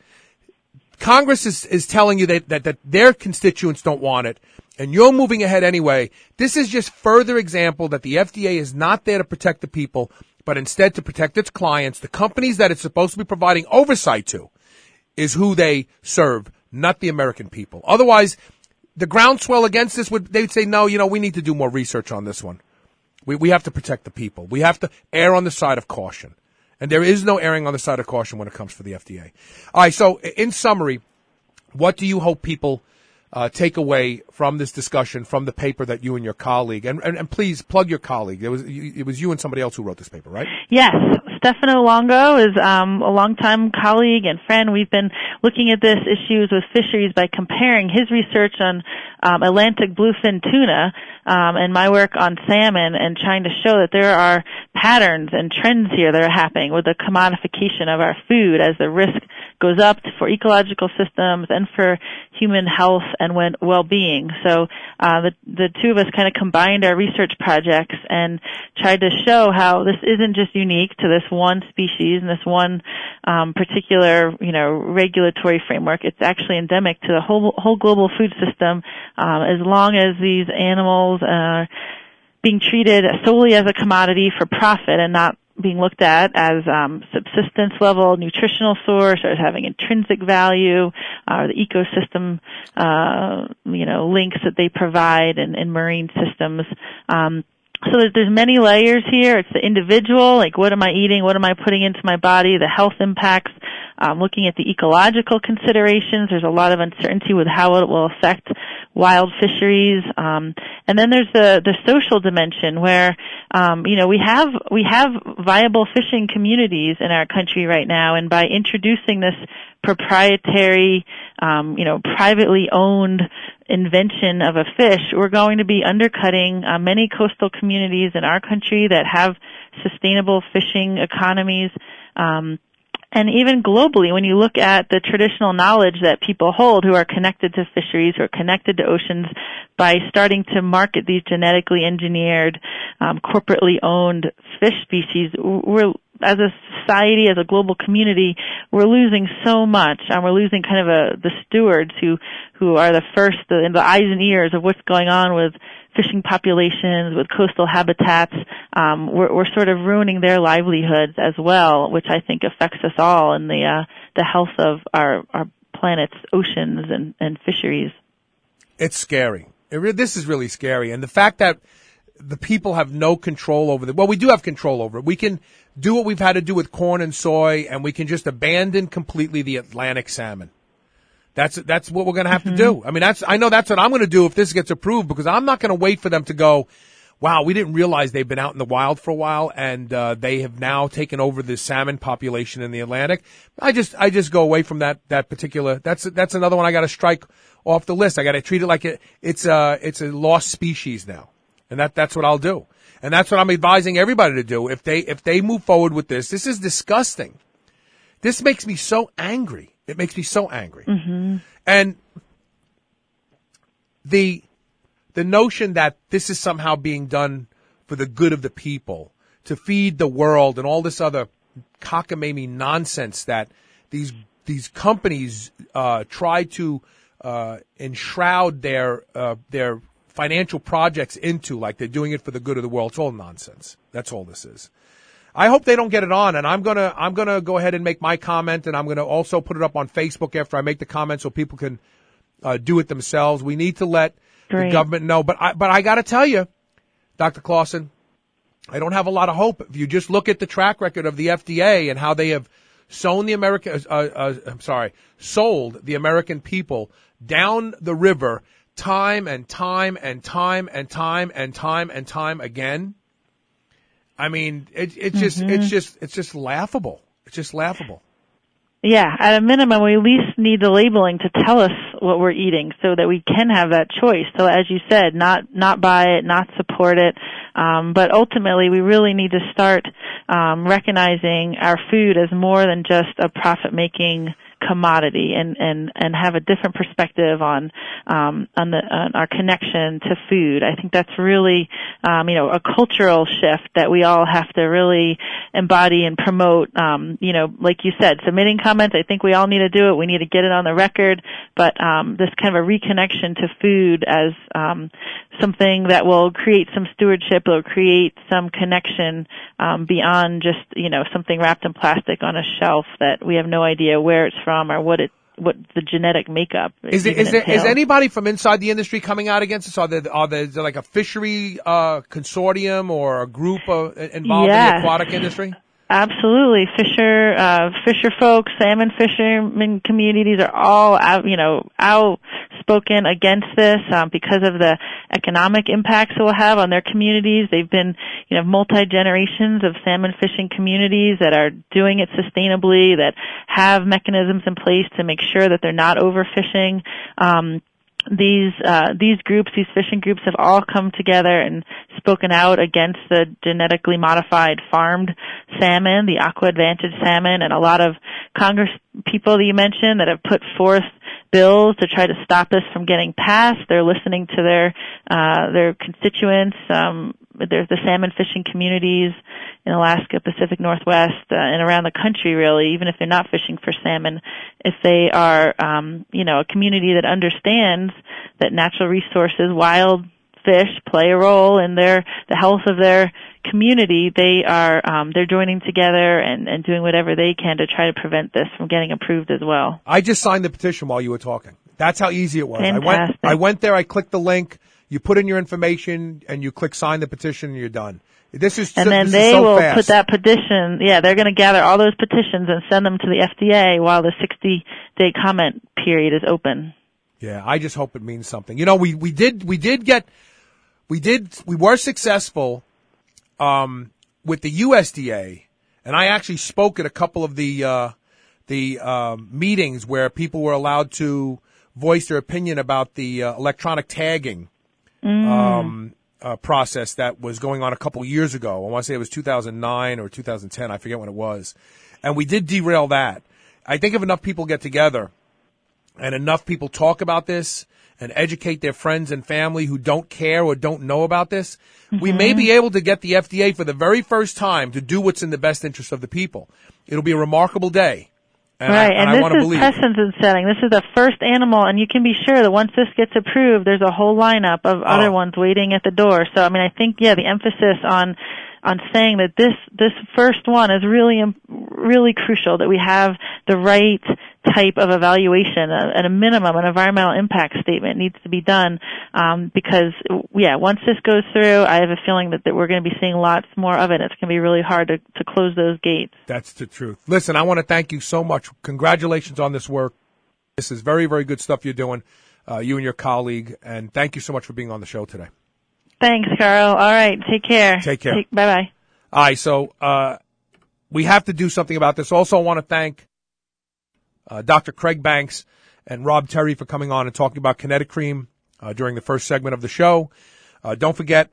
Speaker 2: Congress is, is telling you that, that, that their constituents don't want it, and you're moving ahead anyway. This is just further example that the F D A is not there to protect the people, but instead to protect its clients. The companies that it's supposed to be providing oversight to is who they serve, not the American people. Otherwise, the groundswell against this would, they'd say, no, you know, we need to do more research on this one. We, we have to protect the people. We have to err on the side of caution. And there is no erring on the side of caution when it comes for the F D A. All right, so in summary, what do you hope people uh, take away from this discussion, from the paper that you and your colleague, and, and, and please plug your colleague. It was, it was you and somebody else who wrote this paper, right?
Speaker 11: Yes. Stefano Longo is um, a longtime colleague and friend. We've been looking at this issues with fisheries by comparing his research on um, Atlantic bluefin tuna um, and my work on salmon, and trying to show that there are patterns and trends here that are happening with the commodification of our food as the risk goes up for ecological systems and for human health and well-being. So uh, the, the two of us kind of combined our research projects and tried to show how this isn't just unique to this one species and this one um, particular, you know, regulatory framework. It's actually endemic to the whole whole global food system. Um, as long as these animals are being treated solely as a commodity for profit and not being looked at as um, subsistence level nutritional source or as having intrinsic value, or the ecosystem, uh, you know, links that they provide in, in marine systems. Um, So there's, there's many layers here. It's the individual, like what am I eating, what am I putting into my body, the health impacts, um, looking at the ecological considerations. There's a lot of uncertainty with how it will affect wild fisheries. Um, and then there's the, the social dimension where, um, you know, we have, we have viable fishing communities in our country right now, and by introducing this proprietary, um, you know, privately owned invention of a fish, we're going to be undercutting uh, many coastal communities in our country that have sustainable fishing economies. Um, and even globally, when you look at the traditional knowledge that people hold who are connected to fisheries, who are connected to oceans, by starting to market these genetically engineered, um, corporately owned fish species, we're as a society, as a global community, we're losing so much. Um, we're losing kind of a, the stewards who, who are the first, the, the eyes and ears of what's going on with fishing populations, with coastal habitats. Um, we're, we're sort of ruining their livelihoods as well, which I think affects us all in the, uh, the health of our, our planet's oceans and, and fisheries.
Speaker 2: It's scary. It re- this is really scary. And the fact that the people have no control over it. Well, we do have control over it. We can do what we've had to do with corn and soy, and we can just abandon completely the Atlantic salmon. That's that's what we're going to have mm-hmm. to do. I mean, that's I know that's what I'm going to do if this gets approved, because I'm not going to wait for them to go, wow, we didn't realize they've been out in the wild for a while, and uh, they have now taken over the salmon population in the Atlantic. I just I just go away from that that particular. That's that's another one I got to strike off the list. I got to treat it like it, it's a it's a lost species now. And that, that's what I'll do. And that's what I'm advising everybody to do. If they, if they move forward with this, this is disgusting. This makes me so angry. It makes me so angry.
Speaker 11: Mm-hmm.
Speaker 2: And the the notion that this is somehow being done for the good of the people, to feed the world and all this other cockamamie nonsense that these these companies uh, try to uh, enshroud their uh, their financial projects into, like they're doing it for the good of the world. It's all nonsense. That's all this is. I hope they don't get it on, and I'm gonna I'm gonna go ahead and make my comment, and I'm gonna also put it up on Facebook after I make the comment so people can uh, do it themselves. We need to let
Speaker 11: Great.
Speaker 2: the government know, but I but I got to tell you, Doctor Clausen, I don't have a lot of hope. If you just look at the track record of the F D A and how they have sown the American, uh, uh, I'm sorry, sold the American people down the river time and time and time and time and time and time again. I mean, it, it's just,
Speaker 11: Mm-hmm.
Speaker 2: it's just, it's just laughable. It's just laughable.
Speaker 11: Yeah, at a minimum, we at least need the labeling to tell us what we're eating so that we can have that choice. So as you said, not, not buy it, not support it. Um, but ultimately, we really need to start, um, recognizing our food as more than just a profit-making commodity, and, and, and have a different perspective on, um, on the, on our connection to food. I think that's really, um, you know, a cultural shift that we all have to really embody and promote. Um, you know, like you said, submitting comments, I think we all need to do it. We need to get it on the record, but, um, this kind of a reconnection to food as, um, something that will create some stewardship, will create some connection, um, beyond just, you know, something wrapped in plastic on a shelf that we have no idea where it's from or what it, what the genetic makeup
Speaker 2: is. There, is, there, is anybody from inside the industry coming out against this? Are there, are there, is there like a fishery uh, consortium or a group uh, involved
Speaker 11: yes.
Speaker 2: in the aquatic industry?
Speaker 11: Absolutely. Fisher, uh, fisher folks, salmon fishermen communities are all out, you know, outspoken against this, um, because of the economic impacts it will have on their communities. They've been, you know, multi-generations of salmon fishing communities that are doing it sustainably, that have mechanisms in place to make sure that they're not overfishing. Um, These, uh, these groups, these fishing groups have all come together and spoken out against the genetically modified farmed salmon, the Aqua Advantage salmon, and a lot of Congress people that you mentioned that have put forth bills to try to stop this from getting passed. They're listening to their, uh, their constituents, um, there's the salmon fishing communities in Alaska, Pacific Northwest, uh, and around the country, really, even if they're not fishing for salmon, if they are, um, you know, a community that understands that natural resources, wild fish, play a role in their, the health of their community, they are, um, they're joining together and, and doing whatever they can to try to prevent this from getting approved as well.
Speaker 2: I just signed the petition while you were talking. That's how easy it was.
Speaker 11: Fantastic.
Speaker 2: I went, I went there, I clicked the link, you put in your information, and you click sign the petition, and you're done. This is
Speaker 11: and
Speaker 2: so,
Speaker 11: then
Speaker 2: this
Speaker 11: they
Speaker 2: is so
Speaker 11: will
Speaker 2: fast.
Speaker 11: put that petition. Yeah, they're going to gather all those petitions and send them to the F D A while the sixty-day comment period is open.
Speaker 2: Yeah, I just hope it means something. You know, we we did we did get we did we were successful um, with the U S D A, and I actually spoke at a couple of the uh, the um, meetings where people were allowed to voice their opinion about the uh, electronic tagging.
Speaker 11: Mm.
Speaker 2: Um, uh, process that was going on a couple years ago. I want to say it was two thousand nine or two thousand ten. I forget when it was. And we did derail that. I think if enough people get together and enough people talk about this and educate their friends and family who don't care or don't know about this, mm-hmm. we may be able to get the F D A for the very first time to do what's in the best interest of the people. It'll be a remarkable day. And
Speaker 11: right,
Speaker 2: I, and,
Speaker 11: and
Speaker 2: I want to
Speaker 11: this is
Speaker 2: believe.
Speaker 11: precedent setting. This is the first animal, and you can be sure that once this gets approved, there's a whole lineup of
Speaker 2: Oh.
Speaker 11: other ones waiting at the door. So, I mean, I think, yeah, the emphasis on on saying that this this first one is really really crucial, that we have the right type of evaluation. At a minimum, an environmental impact statement needs to be done, um, because, yeah, once this goes through, I have a feeling that, that we're going to be seeing lots more of it. It's going to be really hard to, to close those gates.
Speaker 2: That's the truth. Listen, I want to thank you so much. Congratulations on this work. This is very, very good stuff you're doing, uh, you and your colleague, and thank you so much for being on the show today.
Speaker 11: Thanks, Carl. All right, take care.
Speaker 2: Take care.
Speaker 11: Take, bye-bye.
Speaker 2: All right, so uh, we have to do something about this. Also, I want to thank uh, Doctor Craig Banks and Rob Terry for coming on and talking about Kinetic Cream uh, during the first segment of the show. Uh, don't forget,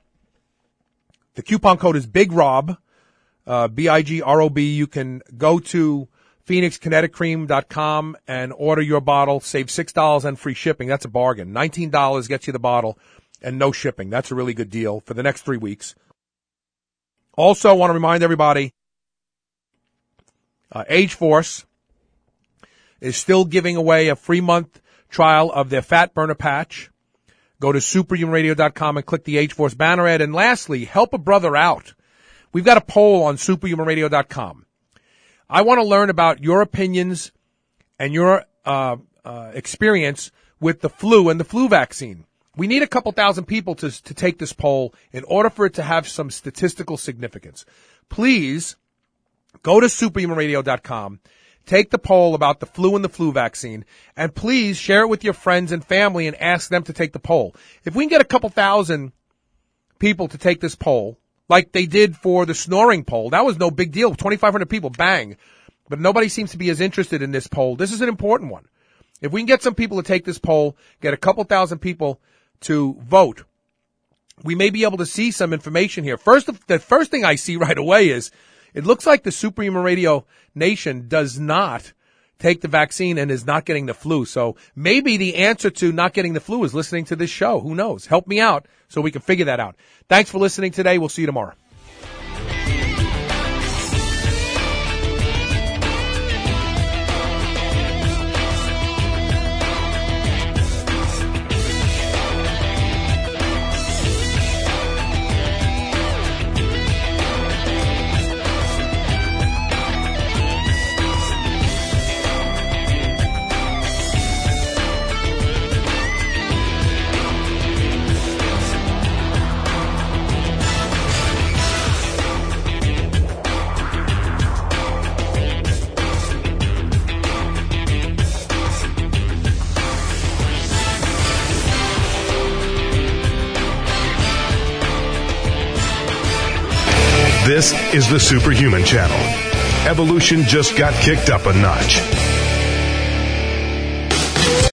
Speaker 2: the coupon code is Big Rob, uh, B I G R O B. You can go to Phoenix Kinetic Cream dot com and order your bottle. Save six dollars and free shipping. That's a bargain. nineteen dollars gets you the bottle and no shipping. That's a really good deal for the next three weeks. Also, I want to remind everybody, uh, Age Force is still giving away a free month trial of their Fat Burner Patch. Go to superhuman radio dot com and click the Age Force banner ad. And lastly, help a brother out. We've got a poll on superhuman radio dot com. I want to learn about your opinions and your uh, uh, experience with the flu and the flu vaccine. We need a couple thousand people to to take this poll in order for it to have some statistical significance. Please go to superhuman radio dot com, take the poll about the flu and the flu vaccine, and please share it with your friends and family and ask them to take the poll. If we can get a couple thousand people to take this poll, like they did for the snoring poll, that was no big deal. twenty-five hundred people, bang. But nobody seems to be as interested in this poll. This is an important one. If we can get some people to take this poll, get a couple thousand people to vote, we may be able to see some information here. First, the first thing I see right away is it looks like the Superhuman Radio Nation does not take the vaccine and is not getting the flu. So maybe the answer to not getting the flu is listening to this show. Who knows? Help me out so we can figure that out. Thanks for listening today. We'll see you tomorrow.
Speaker 1: This is the Superhuman Channel. Evolution just got kicked up a notch.